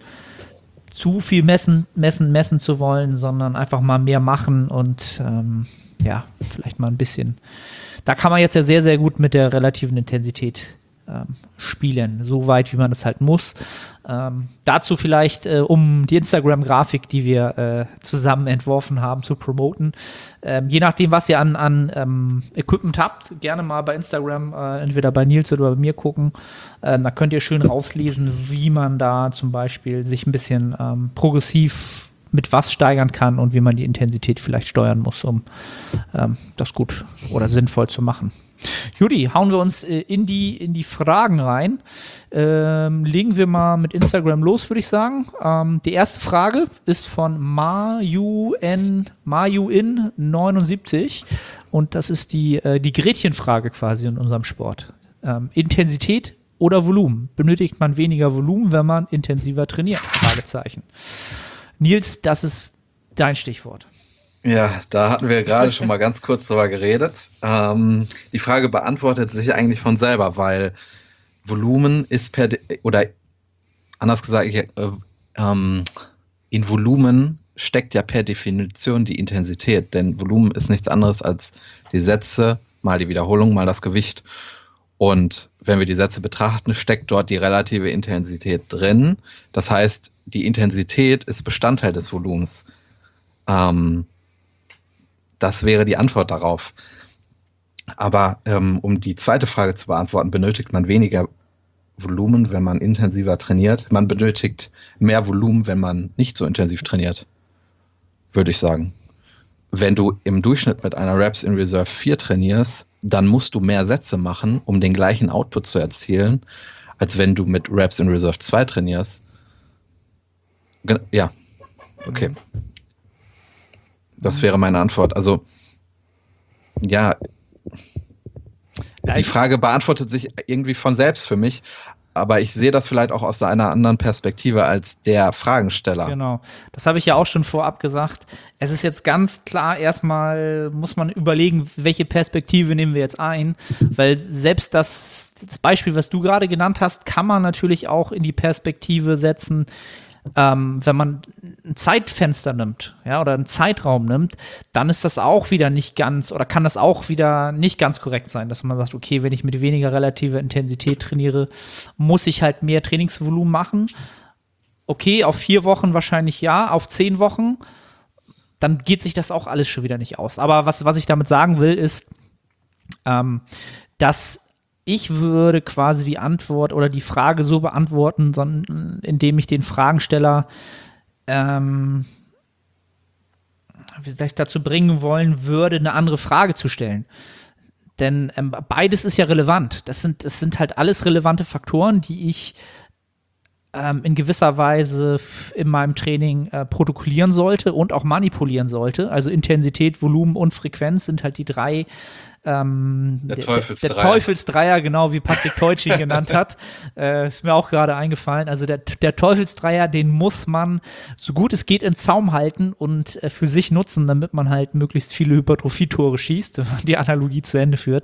messen zu wollen, sondern einfach mal mehr machen und vielleicht mal ein bisschen. Da kann man jetzt ja sehr, sehr gut mit der relativen Intensität spielen, so weit, wie man es halt muss. Dazu vielleicht, um die Instagram-Grafik, die wir zusammen entworfen haben, zu promoten. Je nachdem, was ihr an Equipment habt, gerne mal bei Instagram, entweder bei Nils oder bei mir gucken. Da könnt ihr schön rauslesen, wie man da zum Beispiel sich ein bisschen progressiv mit was steigern kann und wie man die Intensität vielleicht steuern muss, um das gut oder sinnvoll zu machen. Judy, hauen wir uns in die Fragen rein. Legen wir mal mit Instagram los, würde ich sagen. Die erste Frage ist von Majuin79 und das ist die Gretchenfrage quasi in unserem Sport. Intensität oder Volumen? Benötigt man weniger Volumen, wenn man intensiver trainiert? Fragezeichen. Nils, das ist dein Stichwort. Ja, da hatten wir gerade schon mal ganz kurz drüber geredet. Die Frage beantwortet sich eigentlich von selber, weil Volumen ist anders gesagt, in Volumen steckt ja per Definition die Intensität, denn Volumen ist nichts anderes als die Sätze, mal die Wiederholung, mal das Gewicht. Und wenn wir die Sätze betrachten, steckt dort die relative Intensität drin. Das heißt, die Intensität ist Bestandteil des Volumens. Das wäre die Antwort darauf. Aber um die zweite Frage zu beantworten, benötigt man weniger Volumen, wenn man intensiver trainiert. Man benötigt mehr Volumen, wenn man nicht so intensiv trainiert, würde ich sagen. Wenn du im Durchschnitt mit einer Reps in Reserve 4 trainierst, dann musst du mehr Sätze machen, um den gleichen Output zu erzielen, als wenn du mit Reps in Reserve 2 trainierst. Ja, okay. Das wäre meine Antwort. Also, ja, die Frage beantwortet sich irgendwie von selbst für mich, aber ich sehe das vielleicht auch aus einer anderen Perspektive als der Fragensteller. Genau, das habe ich ja auch schon vorab gesagt. Es ist jetzt ganz klar, erstmal muss man überlegen, welche Perspektive nehmen wir jetzt ein, weil selbst das Beispiel, was du gerade genannt hast, kann man natürlich auch in die Perspektive setzen, wenn man ein Zeitfenster nimmt, ja, oder einen Zeitraum nimmt, dann ist das auch wieder nicht ganz, oder kann das auch wieder nicht ganz korrekt sein, dass man sagt, okay, wenn ich mit weniger relativer Intensität trainiere, muss ich halt mehr Trainingsvolumen machen. Okay, auf 4 Wochen wahrscheinlich ja, auf 10 Wochen, dann geht sich das auch alles schon wieder nicht aus. Aber was ich damit sagen will, ist, dass Ich würde quasi die Antwort oder die Frage so beantworten, indem ich den Fragensteller vielleicht dazu bringen wollen würde, eine andere Frage zu stellen. Denn beides ist ja relevant. Das sind halt alles relevante Faktoren, die ich in gewisser Weise in meinem Training protokollieren sollte und auch manipulieren sollte. Also Intensität, Volumen und Frequenz sind halt die drei. Der Teufelsdreier, genau wie Patrick Teutsch ihn genannt hat. Ist mir auch gerade eingefallen. Also der Teufelsdreier, den muss man so gut es geht in Zaum halten und für sich nutzen, damit man halt möglichst viele Hypertrophietore schießt, wenn man die Analogie zu Ende führt.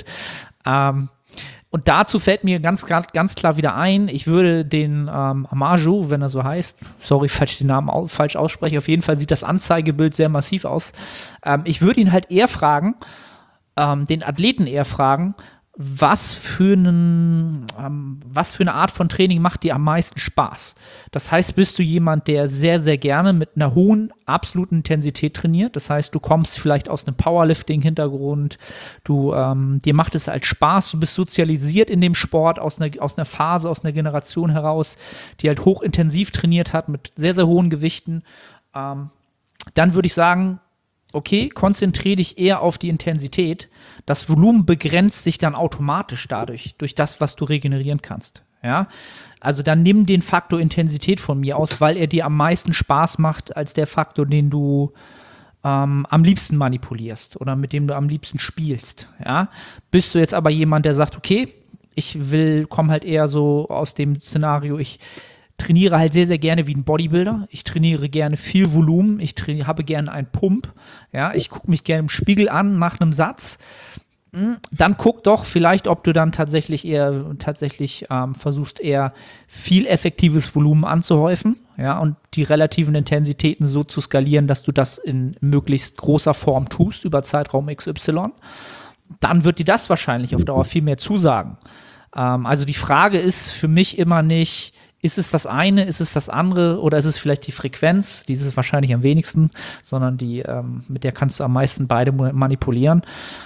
Und dazu fällt mir ganz klar wieder ein, ich würde den Amaju, wenn er so heißt, sorry, falls ich den Namen falsch ausspreche, auf jeden Fall sieht das Anzeigebild sehr massiv aus. Ich würde ihn halt eher fragen, den Athleten eher fragen, was für eine Art von Training macht dir am meisten Spaß? Das heißt, bist du jemand, der sehr, sehr gerne mit einer hohen absoluten Intensität trainiert? Das heißt, du kommst vielleicht aus einem Powerlifting-Hintergrund, dir macht es halt Spaß, du bist sozialisiert in dem Sport aus einer Phase, aus einer Generation heraus, die halt hochintensiv trainiert hat mit sehr, sehr hohen Gewichten. Dann würde ich sagen, okay, konzentriere dich eher auf die Intensität. Das Volumen begrenzt sich dann automatisch durch das, was du regenerieren kannst. Ja? Also dann nimm den Faktor Intensität von mir aus, weil er dir am meisten Spaß macht als der Faktor, den du am liebsten manipulierst oder mit dem du am liebsten spielst. Ja? Bist du jetzt aber jemand, der sagt, okay, komme halt eher so aus dem Szenario, ich trainiere halt sehr, sehr gerne wie ein Bodybuilder. Ich trainiere gerne viel Volumen. Ich habe gerne einen Pump. Ja, ich gucke mich gerne im Spiegel an nach einem Satz. Dann guck doch vielleicht, ob du dann tatsächlich versuchst, eher viel effektives Volumen anzuhäufen, ja, und die relativen Intensitäten so zu skalieren, dass du das in möglichst großer Form tust über Zeitraum XY. Dann wird dir das wahrscheinlich auf Dauer viel mehr zusagen. Also die Frage ist für mich immer nicht, ist es das eine, ist es das andere oder ist es vielleicht die Frequenz, die ist es wahrscheinlich am wenigsten, sondern mit der kannst du am meisten beide manipulieren.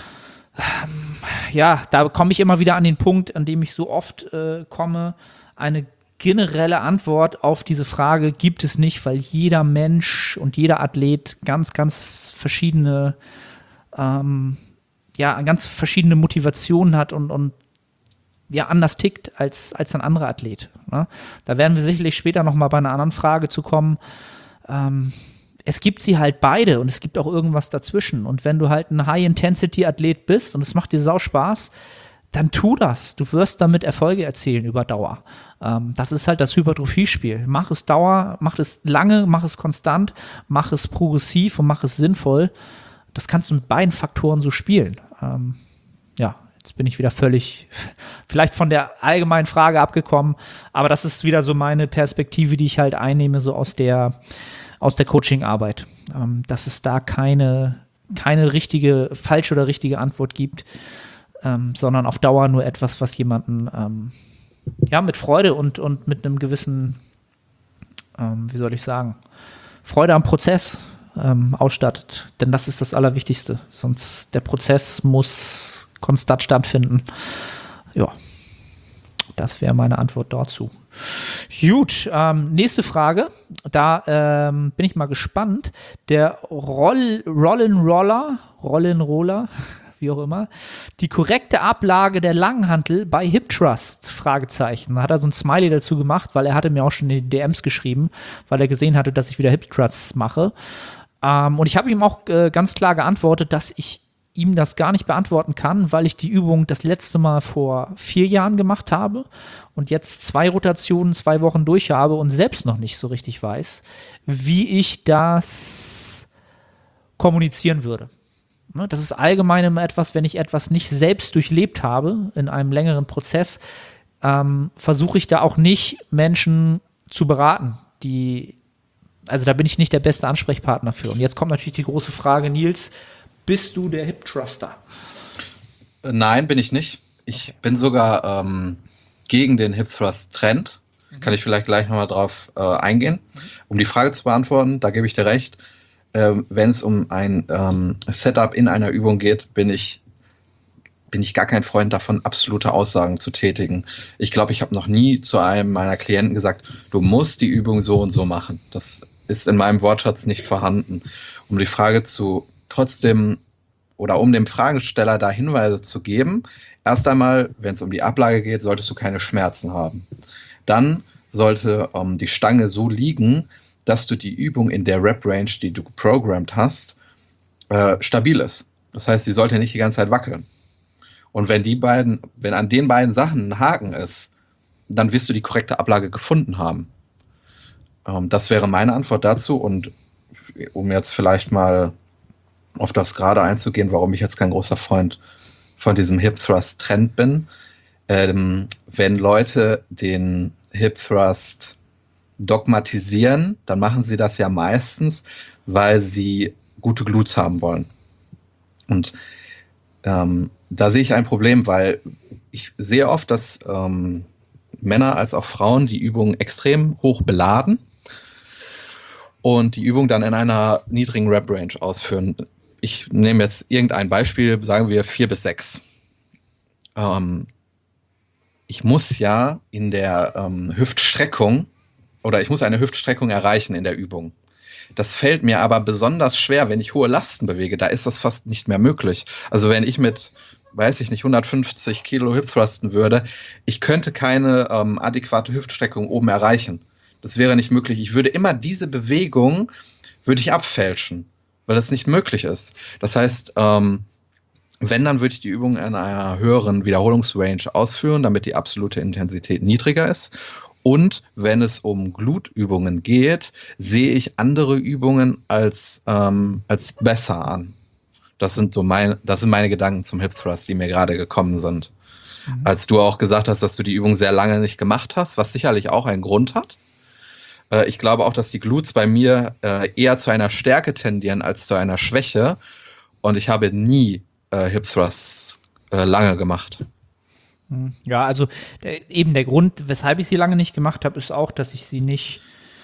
Ja, da komme ich immer wieder an den Punkt, an dem ich so oft komme. Eine generelle Antwort auf diese Frage gibt es nicht, weil jeder Mensch und jeder Athlet ganz, ganz verschiedene ganz verschiedene Motivationen hat und anders tickt als ein anderer Athlet. Ne? Da werden wir sicherlich später noch mal bei einer anderen Frage zu kommen. Es gibt sie halt beide und es gibt auch irgendwas dazwischen. Und wenn du halt ein High-Intensity-Athlet bist und es macht dir sau Spaß, dann tu das. Du wirst damit Erfolge erzielen über Dauer. Das ist halt das Hypertrophie-Spiel. Mach es lange, mach es konstant, mach es progressiv und mach es sinnvoll. Das kannst du mit beiden Faktoren so spielen. Jetzt bin ich wieder vielleicht von der allgemeinen Frage abgekommen, aber das ist wieder so meine Perspektive, die ich halt einnehme, so aus der Coaching-Arbeit. Dass es da keine falsche oder richtige Antwort gibt, sondern auf Dauer nur etwas, was jemanden mit Freude und mit einem gewissen, Freude am Prozess ausstattet. Denn das ist das Allerwichtigste. Sonst der Prozess muss konstant stattfinden. Ja, das wäre meine Antwort dazu. Gut, nächste Frage. Da bin ich mal gespannt. Der Rollenroller, wie auch immer, die korrekte Ablage der Langhantel bei Hip Thrust, Fragezeichen. Da hat er so ein Smiley dazu gemacht, weil er hatte mir auch schon in die DMs geschrieben, weil er gesehen hatte, dass ich wieder Hip Thrusts mache. Und ich habe ihm auch ganz klar geantwortet, dass ich ihm das gar nicht beantworten kann, weil ich die Übung das letzte Mal vor 4 Jahren gemacht habe und jetzt 2 Rotationen, 2 Wochen durch habe und selbst noch nicht so richtig weiß, wie ich das kommunizieren würde. Das ist allgemein immer etwas, wenn ich etwas nicht selbst durchlebt habe in einem längeren Prozess, versuche ich da auch nicht Menschen zu beraten, also da bin ich nicht der beste Ansprechpartner für. Und jetzt kommt natürlich die große Frage, Nils, bist du der Hip Thruster? Nein, bin ich nicht. Ich bin sogar gegen den Hip Thrust Trend. Kann ich vielleicht gleich nochmal drauf eingehen. Um die Frage zu beantworten, da gebe ich dir recht. Wenn es um ein Setup in einer Übung geht, bin ich bin ich gar kein Freund davon, absolute Aussagen zu tätigen. Ich glaube, ich habe noch nie zu einem meiner Klienten gesagt, du musst die Übung so und so machen. Das ist in meinem Wortschatz nicht vorhanden. Um die Frage um dem Fragesteller da Hinweise zu geben, erst einmal, wenn es um die Ablage geht, solltest du keine Schmerzen haben. Dann sollte die Stange so liegen, dass du die Übung in der Rep-Range, die du geprogrammt hast, stabil ist. Das heißt, sie sollte nicht die ganze Zeit wackeln. Und wenn an den beiden Sachen ein Haken ist, dann wirst du die korrekte Ablage gefunden haben. Das wäre meine Antwort dazu. Und um jetzt vielleicht mal auf das gerade einzugehen, warum ich jetzt kein großer Freund von diesem Hip Thrust Trend bin. Wenn Leute den Hip Thrust dogmatisieren, dann machen sie das ja meistens, weil sie gute Glutes haben wollen. Und da sehe ich ein Problem, weil ich sehe oft, dass Männer als auch Frauen die Übung extrem hoch beladen und die Übung dann in einer niedrigen Rep-Range ausführen. Ich nehme jetzt irgendein Beispiel, sagen wir 4 bis 6. Ich muss ja in der Hüftstreckung oder ich muss eine Hüftstreckung erreichen in der Übung. Das fällt mir aber besonders schwer, wenn ich hohe Lasten bewege. Da ist das fast nicht mehr möglich. Also wenn ich mit, 150 Kilo Hip thrusten würde, ich könnte keine adäquate Hüftstreckung oben erreichen. Das wäre nicht möglich. Ich würde immer diese Bewegung, würde ich abfälschen, weil das nicht möglich ist. Das heißt, wenn, dann würde ich die Übung in einer höheren Wiederholungsrange ausführen, damit die absolute Intensität niedriger ist. Und wenn es um Glutübungen geht, sehe ich andere Übungen als besser an. Das sind meine Gedanken zum Hip Thrust, die mir gerade gekommen sind. Mhm. Als du auch gesagt hast, dass du die Übung sehr lange nicht gemacht hast, was sicherlich auch einen Grund hat. Ich glaube auch, dass die Glutes bei mir eher zu einer Stärke tendieren als zu einer Schwäche. Und ich habe nie Hip Thrusts lange gemacht. Ja, also eben der Grund, weshalb ich sie lange nicht gemacht habe, ist auch, dass ich sie nicht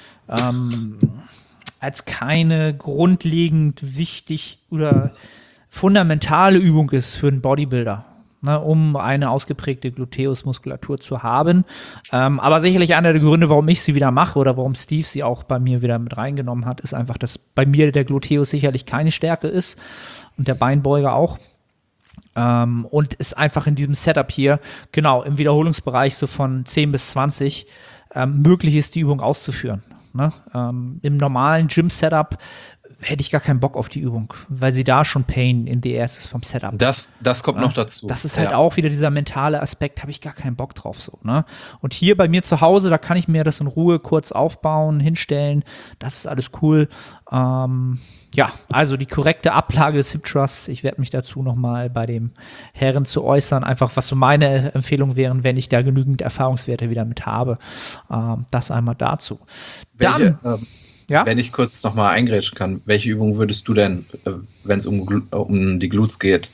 als keine grundlegend wichtig oder fundamentale Übung ist für einen Bodybuilder, ne, um eine ausgeprägte Gluteusmuskulatur zu haben. Aber sicherlich einer der Gründe, warum ich sie wieder mache oder warum Steve sie auch bei mir wieder mit reingenommen hat, ist einfach, dass bei mir der Gluteus sicherlich keine Stärke ist und der Beinbeuger auch. Und ist einfach in diesem Setup hier, genau, im Wiederholungsbereich so von 10 bis 20 möglich ist, die Übung auszuführen. Ne? Im normalen Gym-Setup hätte ich gar keinen Bock auf die Übung, weil sie da schon Pain in the ass ist vom Setup. Das kommt noch dazu. Das ist halt auch wieder dieser mentale Aspekt, habe ich gar keinen Bock drauf so. Ne? Und hier bei mir zu Hause, da kann ich mir das in Ruhe kurz aufbauen, hinstellen, das ist alles cool. Ja, also die korrekte Ablage des Hip Thrusts, ich werde mich dazu nochmal bei dem Herren zu äußern, einfach was so meine Empfehlungen wären, wenn ich da genügend Erfahrungswerte wieder mit habe. Das einmal dazu. Dann wenn ich kurz nochmal eingrätschen kann, welche Übung würdest du denn, wenn es um die Glutes geht,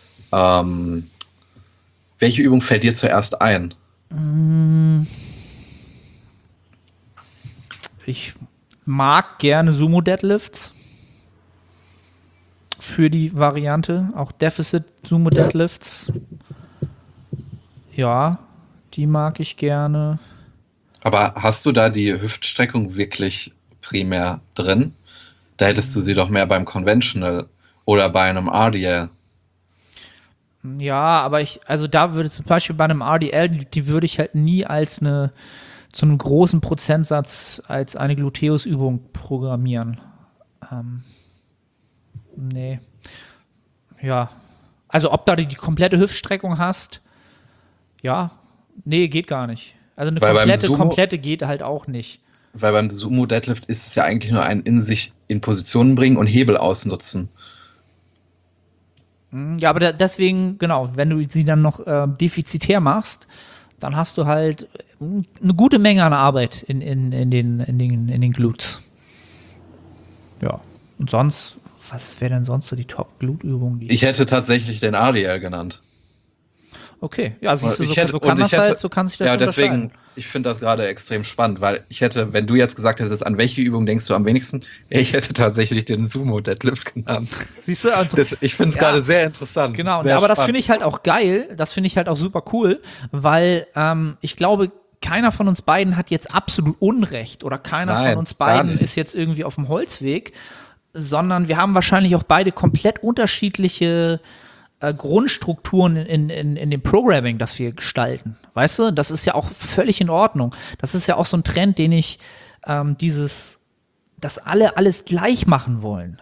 welche Übung fällt dir zuerst ein? Ich mag gerne Sumo-Deadlifts für die Variante, auch Deficit-Sumo-Deadlifts. Ja, die mag ich gerne. Aber hast du da die Hüftstreckung wirklich primär drin? Da hättest du sie doch mehr beim Conventional oder bei einem RDL. Ja, aber da würde zum Beispiel bei einem RDL, die würde ich halt nie zu einem großen Prozentsatz als eine Gluteusübung programmieren. Nee. Ja. Also ob da die komplette Hüftstreckung hast, ja, nee, geht gar nicht. Also eine komplette geht halt auch nicht. Weil beim Sumo-Deadlift ist es ja eigentlich nur ein in sich in Positionen bringen und Hebel ausnutzen. Ja, aber deswegen, genau, wenn du sie dann noch defizitär machst, dann hast du halt eine gute Menge an Arbeit in den Glutes. Ja, und sonst, was wäre denn sonst so die Top-Glute-Übung? Ich hätte tatsächlich den RDL genannt. Okay, ja, siehst du, Ich so, hätte- so kann und das ich hätte- halt, so kann sich das Ja, unterscheiden. deswegen, ich finde das gerade extrem spannend, weil wenn du jetzt gesagt hättest, an welche Übung denkst du am wenigsten? Ja, ich hätte tatsächlich den Sumo-Deadlift genannt. Siehst du, also, Ich finde es ja. gerade sehr interessant. Genau, sehr aber das spannend. finde ich halt auch geil, das finde ich halt auch super cool, weil ich glaube, keiner von uns beiden hat jetzt absolut Unrecht oder keiner Nein, von uns gar beiden nicht. ist jetzt irgendwie auf dem Holzweg, sondern wir haben wahrscheinlich auch beide komplett unterschiedliche Grundstrukturen in dem Programming, das wir gestalten. Weißt du, das ist ja auch völlig in Ordnung. Das ist ja auch so ein Trend, den ich dass alle alles gleich machen wollen.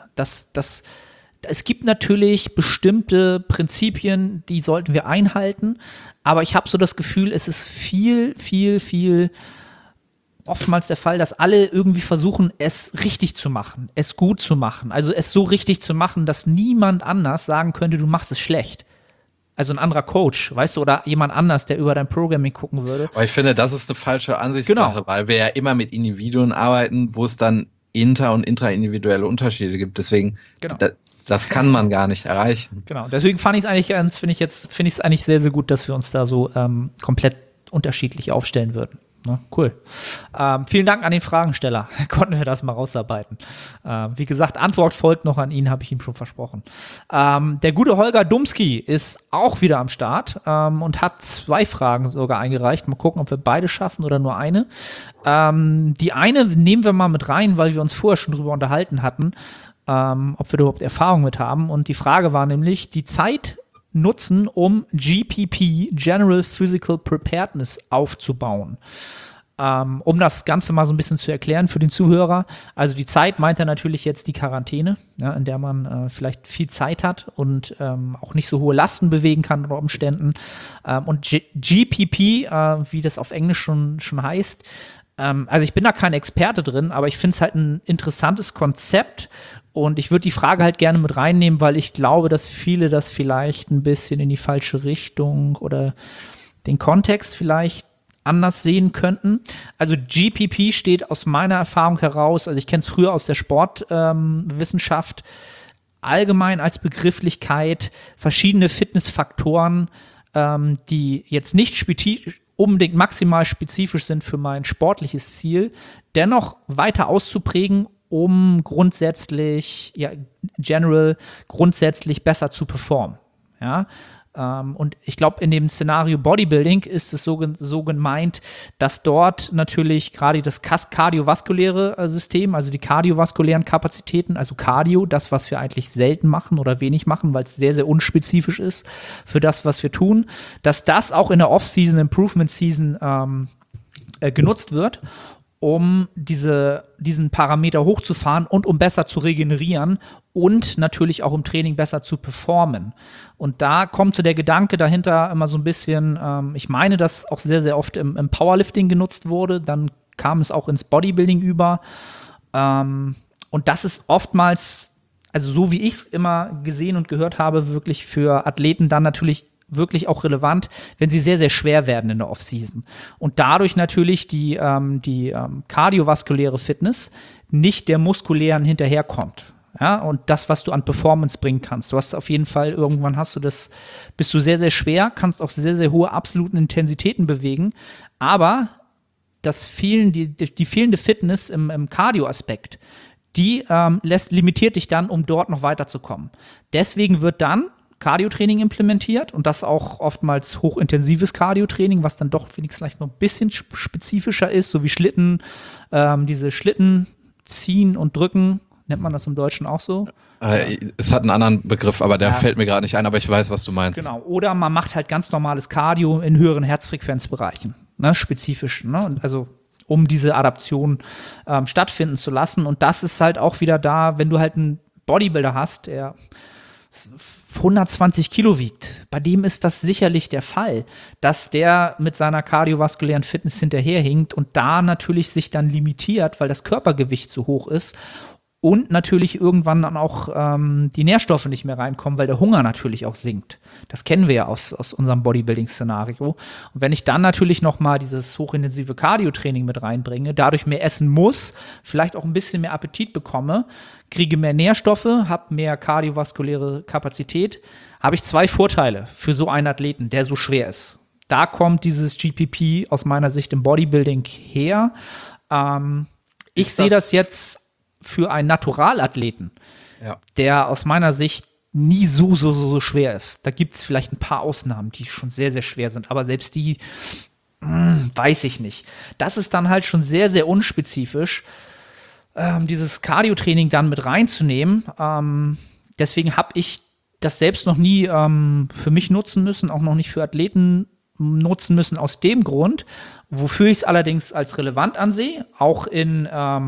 Es gibt natürlich bestimmte Prinzipien, die sollten wir einhalten, aber ich habe so das Gefühl, es ist viel oftmals der Fall, dass alle irgendwie versuchen, es richtig zu machen, es gut zu machen. Also es so richtig zu machen, dass niemand anders sagen könnte, du machst es schlecht. Also ein anderer Coach, weißt du, oder jemand anders, der über dein Programming gucken würde. Aber ich finde, das ist eine falsche Ansichtssache, Genau. weil wir ja immer mit Individuen arbeiten, wo es dann und intraindividuelle Unterschiede gibt. Deswegen, Genau. das kann man gar nicht erreichen. Genau, deswegen finde ich es eigentlich sehr, sehr gut, dass wir uns da so komplett unterschiedlich aufstellen würden. Ne? Cool. Vielen Dank an den Fragensteller. Konnten wir das mal rausarbeiten. Wie gesagt, Antwort folgt noch an ihn, habe ich ihm schon versprochen. Der gute Holger Dumski ist auch wieder am Start und hat 2 Fragen sogar eingereicht. Mal gucken, ob wir beide schaffen oder nur eine. Die eine nehmen wir mal mit rein, weil wir uns vorher schon drüber unterhalten hatten, ob wir da überhaupt Erfahrung mit haben. Und die Frage war nämlich, die Zeit nutzen, um GPP, General Physical Preparedness, aufzubauen. Um das Ganze mal so ein bisschen zu erklären für den Zuhörer. Also die Zeit meint er natürlich jetzt die Quarantäne, ja, in der man vielleicht viel Zeit hat und auch nicht so hohe Lasten bewegen kann unter Umständen. Und GPP, wie das auf Englisch schon heißt, also ich bin da kein Experte drin, aber ich finde es halt ein interessantes Konzept und ich würde die Frage halt gerne mit reinnehmen, weil ich glaube, dass viele das vielleicht ein bisschen in die falsche Richtung oder den Kontext vielleicht anders sehen könnten. Also GPP steht aus meiner Erfahrung heraus, also ich kenne es früher aus der Sportwissenschaft, allgemein als Begrifflichkeit verschiedene Fitnessfaktoren, die jetzt nicht unbedingt maximal spezifisch sind für mein sportliches Ziel, dennoch weiter auszuprägen, um grundsätzlich besser zu performen. Ja? Und ich glaube, in dem Szenario Bodybuilding ist es so gemeint, dass dort natürlich gerade das kardiovaskuläre System, also die kardiovaskulären Kapazitäten, also Cardio, das, was wir eigentlich selten machen oder wenig machen, weil es sehr, sehr unspezifisch ist für das, was wir tun, dass das auch in der Off-Season, Improvement-Season genutzt wird, um diesen Parameter hochzufahren und um besser zu regenerieren und natürlich auch im Training besser zu performen. Und da kommt so der Gedanke dahinter immer so ein bisschen, ich meine, dass auch sehr, sehr oft im Powerlifting genutzt wurde, dann kam es auch ins Bodybuilding über. Und das ist oftmals, also so wie ich es immer gesehen und gehört habe, wirklich für Athleten dann natürlich wirklich auch relevant, wenn sie sehr, sehr schwer werden in der Offseason. Und dadurch natürlich die kardiovaskuläre Fitness nicht der muskulären hinterherkommt. Ja, und das, was du an Performance bringen kannst. Du hast auf jeden Fall, irgendwann bist du sehr, sehr schwer, kannst auch sehr, sehr hohe absoluten Intensitäten bewegen, aber die fehlende Fitness im Cardio-Aspekt, die limitiert dich dann, um dort noch weiterzukommen. Deswegen wird dann Cardio-Training implementiert und das auch oftmals hochintensives Cardio-Training, was dann doch wenigstens vielleicht noch ein bisschen spezifischer ist, so wie diese Schlitten ziehen und drücken. Nennt man das im Deutschen auch so? Es hat einen anderen Begriff, aber der fällt mir gerade nicht ein, aber ich weiß, was du meinst. Genau, oder man macht halt ganz normales Cardio in höheren Herzfrequenzbereichen, ne, spezifisch, ne? Und also um diese Adaption stattfinden zu lassen. Und das ist halt auch wieder da, wenn du halt einen Bodybuilder hast, der 120 Kilo wiegt, bei dem ist das sicherlich der Fall, dass der mit seiner kardiovaskulären Fitness hinterherhinkt und da natürlich sich dann limitiert, weil das Körpergewicht zu hoch ist, Und natürlich irgendwann dann auch die Nährstoffe nicht mehr reinkommen, weil der Hunger natürlich auch sinkt. Das kennen wir ja aus unserem Bodybuilding-Szenario. Und wenn ich dann natürlich noch mal dieses hochintensive Cardio-Training mit reinbringe, dadurch mehr essen muss, vielleicht auch ein bisschen mehr Appetit bekomme, kriege mehr Nährstoffe, habe mehr kardiovaskuläre Kapazität, habe ich 2 Vorteile für so einen Athleten, der so schwer ist. Da kommt dieses GPP aus meiner Sicht im Bodybuilding her. Ich sehe das jetzt für einen Naturalathleten, der aus meiner Sicht nie so schwer ist. Da gibt es vielleicht ein paar Ausnahmen, die schon sehr, sehr schwer sind, aber selbst die weiß ich nicht. Das ist dann halt schon sehr, sehr unspezifisch, dieses Cardio-Training dann mit reinzunehmen. Deswegen habe ich das selbst noch nie für mich nutzen müssen, auch noch nicht für Athleten nutzen müssen, aus dem Grund, wofür ich es allerdings als relevant ansehe, auch in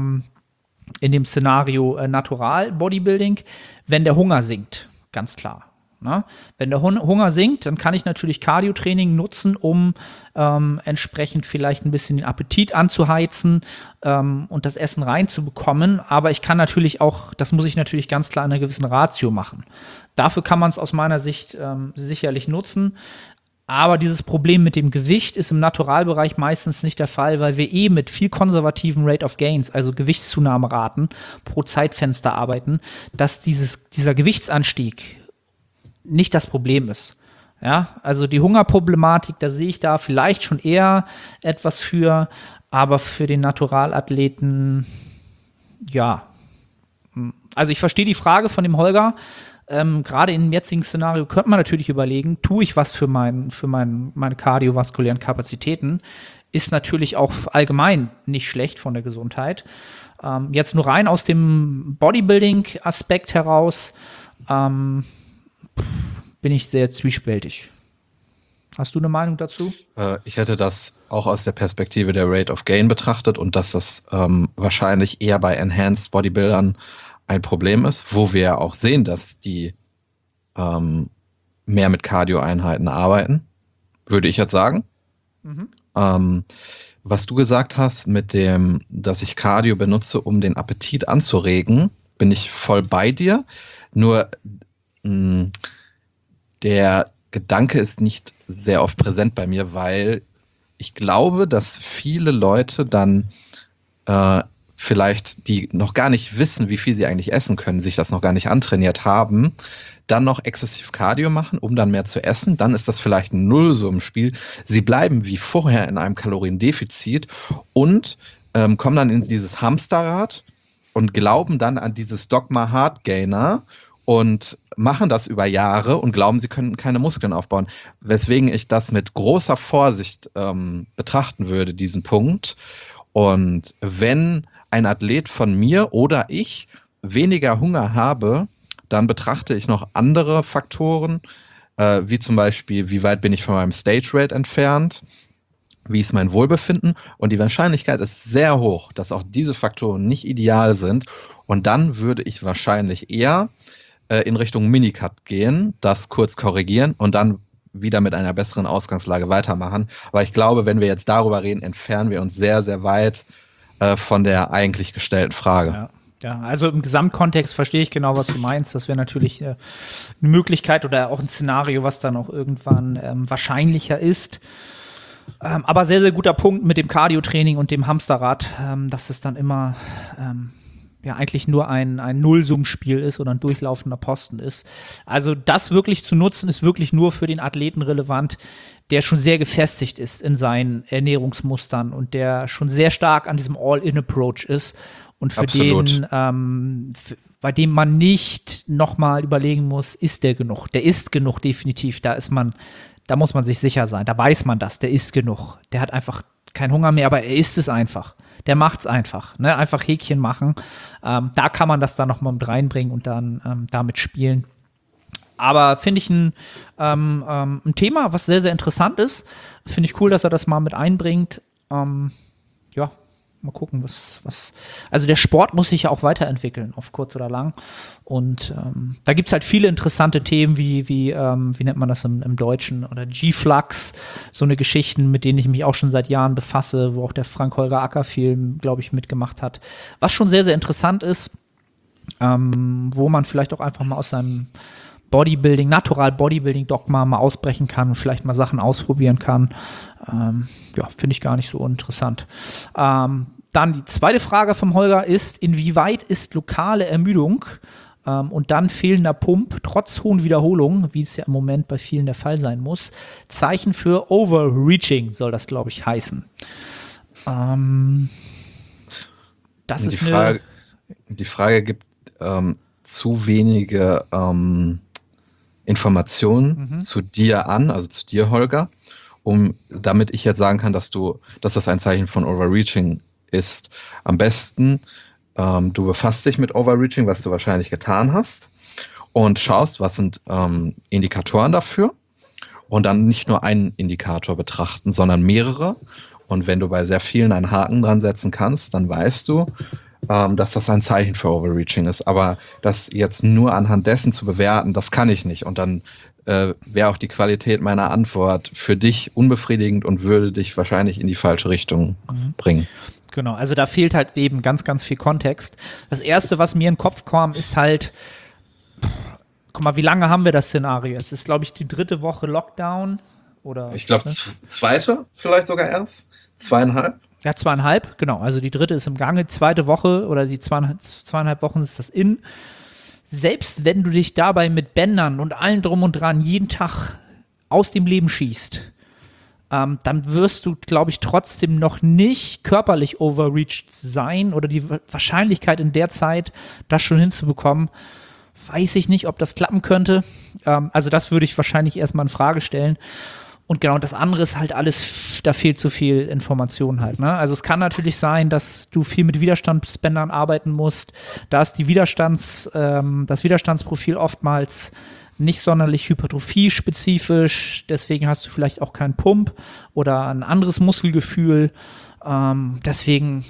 dem Szenario Natural Bodybuilding, wenn der Hunger sinkt, ganz klar. Ne? Wenn der Hunger sinkt, dann kann ich natürlich Cardio-Training nutzen, um entsprechend vielleicht ein bisschen den Appetit anzuheizen und das Essen reinzubekommen. Aber ich kann natürlich auch, das muss ich natürlich ganz klar in einer gewissen Ratio machen. Dafür kann man es aus meiner Sicht sicherlich nutzen. Aber dieses Problem mit dem Gewicht ist im Naturalbereich meistens nicht der Fall, weil wir mit viel konservativen Rate of Gains, also Gewichtszunahmeraten pro Zeitfenster arbeiten, dass dieser Gewichtsanstieg nicht das Problem ist. Ja, also die Hungerproblematik, da sehe ich da vielleicht schon eher etwas für, aber für den Naturalathleten, ja. Also ich verstehe die Frage von dem Holger. Gerade im jetzigen Szenario könnte man natürlich überlegen, tue ich was für meine kardiovaskulären Kapazitäten, ist natürlich auch allgemein nicht schlecht von der Gesundheit. Jetzt nur rein aus dem Bodybuilding-Aspekt heraus bin ich sehr zwiespältig. Hast du eine Meinung dazu? Ich hätte das auch aus der Perspektive der Rate of Gain betrachtet und dass das wahrscheinlich eher bei Enhanced Bodybuildern ein Problem ist, wo wir ja auch sehen, dass die mehr mit Cardio-Einheiten arbeiten, würde ich jetzt sagen. Was du gesagt hast mit dem, dass ich Cardio benutze, um den Appetit anzuregen, bin ich voll bei dir. Nur der Gedanke ist nicht sehr oft präsent bei mir, weil ich glaube, dass viele Leute dann vielleicht, die noch gar nicht wissen, wie viel sie eigentlich essen können, sich das noch gar nicht antrainiert haben, dann noch exzessiv Cardio machen, um dann mehr zu essen, dann ist das vielleicht ein Nullsummenspiel. Sie bleiben wie vorher in einem Kaloriendefizit und kommen dann in dieses Hamsterrad und glauben dann an dieses Dogma Hard Gainer und machen das über Jahre und glauben, sie können keine Muskeln aufbauen. Weswegen ich das mit großer Vorsicht betrachten würde, diesen Punkt. Und wenn ein Athlet von mir oder ich weniger Hunger habe, dann betrachte ich noch andere Faktoren, wie zum Beispiel, wie weit bin ich von meinem Stage Rate entfernt, wie ist mein Wohlbefinden, und die Wahrscheinlichkeit ist sehr hoch, dass auch diese Faktoren nicht ideal sind, und dann würde ich wahrscheinlich eher in Richtung Minicut gehen, das kurz korrigieren und dann wieder mit einer besseren Ausgangslage weitermachen. Aber ich glaube, wenn wir jetzt darüber reden, entfernen wir uns sehr, sehr weit von der eigentlich gestellten Frage. Ja, also im Gesamtkontext verstehe ich genau, was du meinst. Das wäre natürlich eine Möglichkeit oder auch ein Szenario, was dann auch irgendwann wahrscheinlicher ist. Aber sehr, sehr guter Punkt mit dem Cardio-Training und dem Hamsterrad, dass es dann immer eigentlich nur ein Nullsummenspiel ist oder ein durchlaufender Posten ist. Also das wirklich zu nutzen, ist wirklich nur für den Athleten relevant, der schon sehr gefestigt ist in seinen Ernährungsmustern und der schon sehr stark an diesem All-In-Approach ist und für den, bei dem man nicht nochmal überlegen muss, ist der genug? Der ist genug, definitiv. Da muss man sich sicher sein. Da weiß man das, der ist genug. Der hat einfach keinen Hunger mehr, aber er isst es einfach. Der macht's einfach, ne? Einfach Häkchen machen. Da kann man das dann nochmal mit reinbringen und dann damit spielen. Aber finde ich ein Thema, was sehr, sehr interessant ist. Finde ich cool, dass er das mal mit einbringt. Mal gucken, also der Sport muss sich ja auch weiterentwickeln, auf kurz oder lang. Und da gibt es halt viele interessante Themen, wie nennt man das im Deutschen, oder G-Flux, so eine Geschichten, mit denen ich mich auch schon seit Jahren befasse, wo auch der Frank-Holger Acker viel, glaube ich, mitgemacht hat. Was schon sehr, sehr interessant ist. wo man vielleicht auch einfach mal aus seinem Bodybuilding, Natural Bodybuilding Dogma mal ausbrechen kann und vielleicht mal Sachen ausprobieren kann. Ja, finde ich gar nicht so interessant. Dann die zweite Frage vom Holger ist, inwieweit ist lokale Ermüdung und dann fehlender Pump trotz hohen Wiederholungen, wie es ja im Moment bei vielen der Fall sein muss, Zeichen für Overreaching, soll das, glaube ich, heißen. Das ist die Frage gibt zu wenige Informationen zu dir an, also zu dir, Holger, damit ich jetzt sagen kann, dass das ein Zeichen von Overreaching ist. Am besten, du befasst dich mit Overreaching, was du wahrscheinlich getan hast, und schaust, was sind Indikatoren dafür, und dann nicht nur einen Indikator betrachten, sondern mehrere. Und wenn du bei sehr vielen einen Haken dran setzen kannst, dann weißt du, dass das ein Zeichen für Overreaching ist. Aber das jetzt nur anhand dessen zu bewerten, das kann ich nicht. Und dann wäre auch die Qualität meiner Antwort für dich unbefriedigend und würde dich wahrscheinlich in die falsche Richtung bringen. Genau, also da fehlt halt eben ganz, ganz viel Kontext. Das Erste, was mir in den Kopf kam, ist halt, guck mal, wie lange haben wir das Szenario? Jetzt ist, glaube ich, die 3. Woche Lockdown. Oder, ich glaube, 2. vielleicht sogar erst. 2,5. Ja, 2,5, genau. Also die 3. ist im Gange, 2. Woche oder die 2,5 Wochen ist das in. Selbst wenn du dich dabei mit Bändern und allem drum und dran jeden Tag aus dem Leben schießt, dann wirst du, glaube ich, trotzdem noch nicht körperlich overreached sein oder die Wahrscheinlichkeit in der Zeit, das schon hinzubekommen, weiß ich nicht, ob das klappen könnte. Also das würde ich wahrscheinlich erstmal in Frage stellen. Und genau, das andere ist halt alles, da fehlt zu viel Information halt, ne? Also es kann natürlich sein, dass du viel mit Widerstandsbändern arbeiten musst. Da ist das Widerstandsprofil oftmals nicht sonderlich hypertrophie-spezifisch. Deswegen hast du vielleicht auch keinen Pump oder ein anderes Muskelgefühl. Deswegen,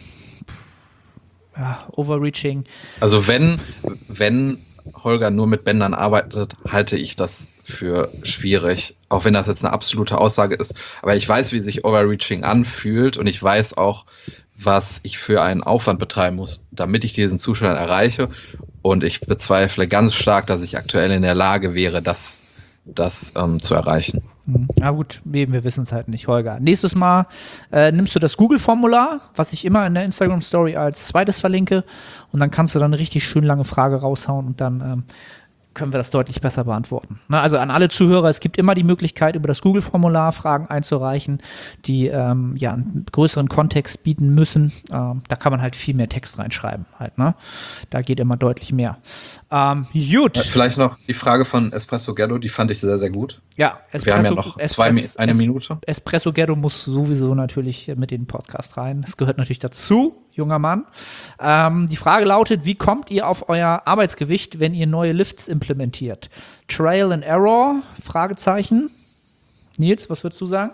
ja, Overreaching. Also wenn Holger nur mit Bändern arbeitet, halte ich das für schwierig, auch wenn das jetzt eine absolute Aussage ist. Aber ich weiß, wie sich Overreaching anfühlt, und ich weiß auch, was ich für einen Aufwand betreiben muss, damit ich diesen Zustand erreiche. Und ich bezweifle ganz stark, dass ich aktuell in der Lage wäre, das zu erreichen. Na gut, wir wissen es halt nicht, Holger. Nächstes Mal nimmst du das Google-Formular, was ich immer in der Instagram-Story als zweites verlinke, und dann kannst du dann eine richtig schön lange Frage raushauen und dann können wir das deutlich besser beantworten. Na, also an alle Zuhörer, es gibt immer die Möglichkeit, über das Google-Formular Fragen einzureichen, die einen größeren Kontext bieten müssen. Da kann man halt viel mehr Text reinschreiben. Halt, ne? Da geht immer deutlich mehr. Gut. Vielleicht noch die Frage von Espresso Ghetto, die fand ich sehr, sehr gut. Ja, wir haben ja noch eine Minute. Espresso Ghetto muss sowieso natürlich mit in den Podcast rein. Das gehört natürlich dazu, junger Mann. Die Frage lautet, wie kommt ihr auf euer Arbeitsgewicht, wenn ihr neue Lifts implementiert? Trial and Error? Fragezeichen. Nils, was würdest du sagen?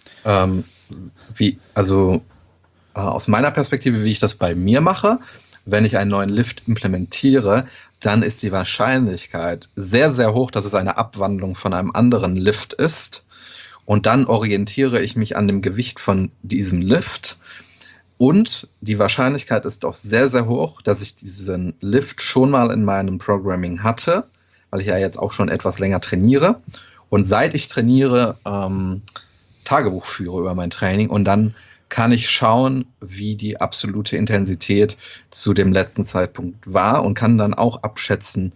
Aus meiner Perspektive, wie ich das bei mir mache, wenn ich einen neuen Lift implementiere, dann ist die Wahrscheinlichkeit sehr, sehr hoch, dass es eine Abwandlung von einem anderen Lift ist. Und dann orientiere ich mich an dem Gewicht von diesem Lift. Und die Wahrscheinlichkeit ist auch sehr, sehr hoch, dass ich diesen Lift schon mal in meinem Programming hatte, weil ich ja jetzt auch schon etwas länger trainiere. Und seit ich trainiere, Tagebuch führe über mein Training, und dann kann ich schauen, wie die absolute Intensität zu dem letzten Zeitpunkt war, und kann dann auch abschätzen,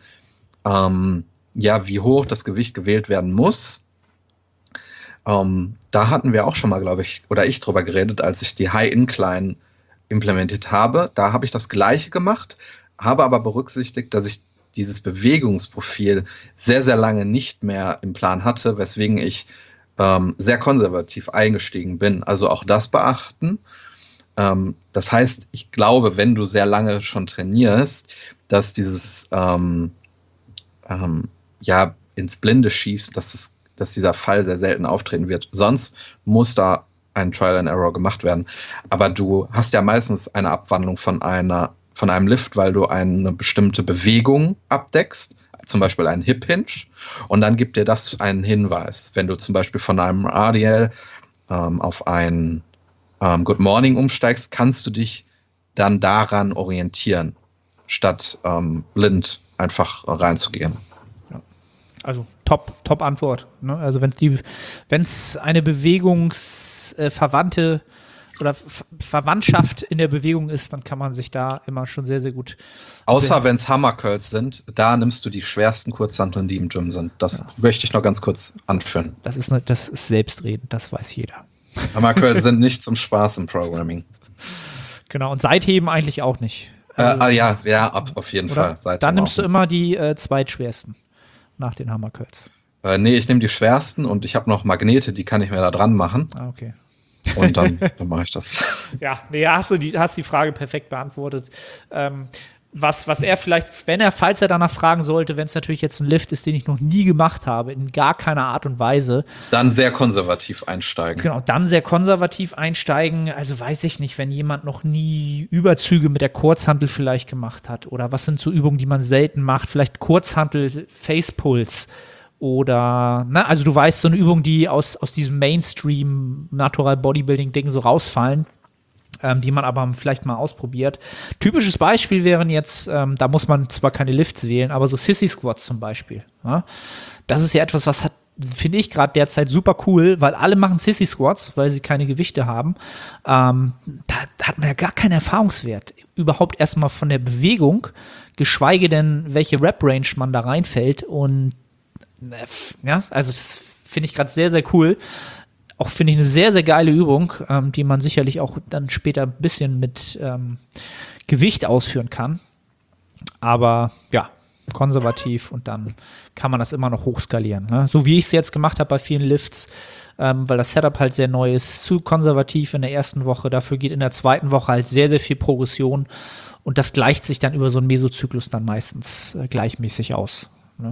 wie hoch das Gewicht gewählt werden muss. Da hatten wir auch schon mal, glaube ich, oder ich drüber geredet, als ich die High Incline implementiert habe. Da habe ich das Gleiche gemacht, habe aber berücksichtigt, dass ich dieses Bewegungsprofil sehr, sehr lange nicht mehr im Plan hatte, weswegen ich sehr konservativ eingestiegen bin. Also auch das beachten. Das heißt, ich glaube, wenn du sehr lange schon trainierst, dass dieses ins Blinde schießt, dass dieser Fall sehr selten auftreten wird. Sonst muss da ein Trial and Error gemacht werden. Aber du hast ja meistens eine Abwandlung von einem Lift, weil du eine bestimmte Bewegung abdeckst, zum Beispiel einen Hip Hinge, und dann gibt dir das einen Hinweis. Wenn du zum Beispiel von einem RDL auf ein Good Morning umsteigst, kannst du dich dann daran orientieren. statt blind einfach reinzugehen. Also top Antwort. Ne? Also wenn es eine bewegungsverwandte oder Verwandtschaft in der Bewegung ist, dann kann man sich da immer schon sehr, sehr gut. Außer wenn es Hammercurls sind, da nimmst du die schwersten Kurzhanteln, die im Gym sind. Das möchte ich noch ganz kurz anführen. Das ist Selbstredend, das weiß jeder. Hammercurls sind nicht zum Spaß im Programming. Genau, und Seitheben eigentlich auch nicht. Auf jeden Fall. Dann nimmst du immer die zweitschwersten nach den Hammercurls. Nee, ich nehme die schwersten und ich habe noch Magnete, die kann ich mir da dran machen. Ah, okay. Und dann mache ich das. Ja, nee, hast die Frage perfekt beantwortet. Was er vielleicht, falls er danach fragen sollte, wenn es natürlich jetzt ein Lift ist, den ich noch nie gemacht habe, in gar keiner Art und Weise. Dann sehr konservativ einsteigen. Genau, dann sehr konservativ einsteigen. Also weiß ich nicht, wenn jemand noch nie Überzüge mit der Kurzhantel vielleicht gemacht hat oder was sind so Übungen, die man selten macht, vielleicht Kurzhantel, Facepulse oder, also du weißt, so eine Übung, die aus diesem Mainstream Natural Bodybuilding-Ding so rausfallen, die man aber vielleicht mal ausprobiert. Typisches Beispiel wären jetzt, da muss man zwar keine Lifts wählen, aber so Sissy Squats zum Beispiel. Ja? Das ist ja etwas, was finde ich gerade derzeit super cool, weil alle machen Sissy Squats, weil sie keine Gewichte haben. Da hat man ja gar keinen Erfahrungswert. Überhaupt erstmal von der Bewegung, geschweige denn, welche Rep-Range man da reinfällt. Und also das finde ich gerade sehr, sehr cool. Auch finde ich eine sehr, sehr geile Übung, die man sicherlich auch dann später ein bisschen mit Gewicht ausführen kann. Aber ja, konservativ und dann kann man das immer noch hochskalieren. Ne? So wie ich es jetzt gemacht habe bei vielen Lifts, weil das Setup halt sehr neu ist, zu konservativ in der ersten Woche. Dafür geht in der zweiten Woche halt sehr, sehr viel Progression und das gleicht sich dann über so einen Mesozyklus dann meistens gleichmäßig aus. Ne?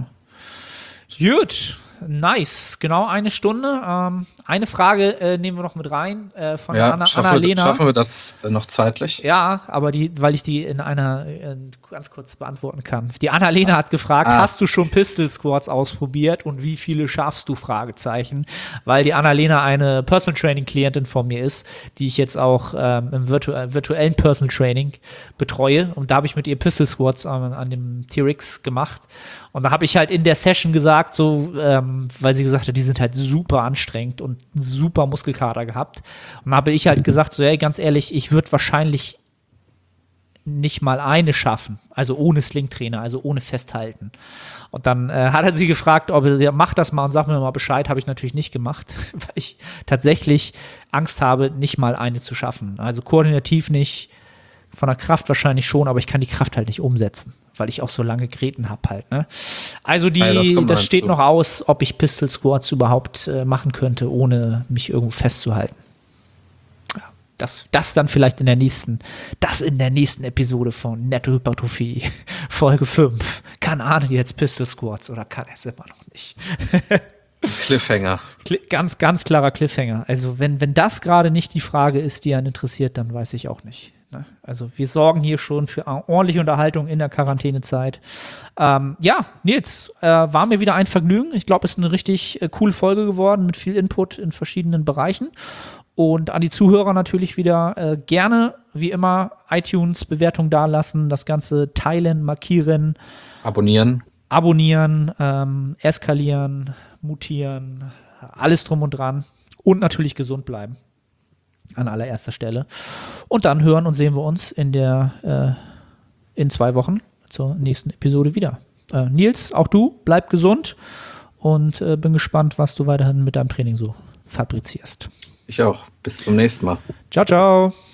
Gut. Nice, genau 1 Stunde. Eine Frage nehmen wir noch mit rein von Annalena. Schaffen wir das noch zeitlich? Ja, aber weil ich die in einer ganz kurz beantworten kann. Die Annalena hat gefragt, hast du schon Pistol Squats ausprobiert und wie viele schaffst du? Fragezeichen. Weil die Annalena eine Personal Training Klientin von mir ist, die ich jetzt auch im virtuellen Personal Training betreue. Und da habe ich mit ihr Pistol Squats an dem T-Rex gemacht. Und da habe ich halt in der Session gesagt, so, weil sie gesagt hat, die sind halt super anstrengend und super Muskelkater gehabt. Und da habe ich halt gesagt, so, hey, ganz ehrlich, ich würde wahrscheinlich nicht mal eine schaffen, also ohne Slingtrainer, also ohne Festhalten. Und dann hat sie gefragt, ob sie macht das mal und sag mir mal Bescheid, habe ich natürlich nicht gemacht, weil ich tatsächlich Angst habe, nicht mal eine zu schaffen. Also koordinativ nicht, von der Kraft wahrscheinlich schon, aber ich kann die Kraft halt nicht umsetzen, weil ich auch so lange Gräten habe halt. Ne? Also das steht noch aus, ob ich Pistol Squats überhaupt machen könnte, ohne mich irgendwo festzuhalten. Ja, das dann vielleicht in der nächsten Episode von Netto Hypertrophie, Folge 5. Kann Arne jetzt Pistol Squats oder kann er es immer noch nicht? Cliffhanger. Ganz, ganz klarer Cliffhanger. Also wenn das gerade nicht die Frage ist, die einen interessiert, dann weiß ich auch nicht. Also wir sorgen hier schon für ordentliche Unterhaltung in der Quarantänezeit. Nils, war mir wieder ein Vergnügen. Ich glaube, es ist eine richtig coole Folge geworden mit viel Input in verschiedenen Bereichen. Und an die Zuhörer natürlich wieder gerne, wie immer, iTunes-Bewertung dalassen, das Ganze teilen, markieren. Abonnieren, eskalieren, mutieren, alles drum und dran. Und natürlich gesund bleiben. An allererster Stelle. Und dann hören und sehen wir uns in 2 Wochen zur nächsten Episode wieder. Nils, auch du, bleib gesund und bin gespannt, was du weiterhin mit deinem Training so fabrizierst. Ich auch. Bis zum nächsten Mal. Ciao, ciao.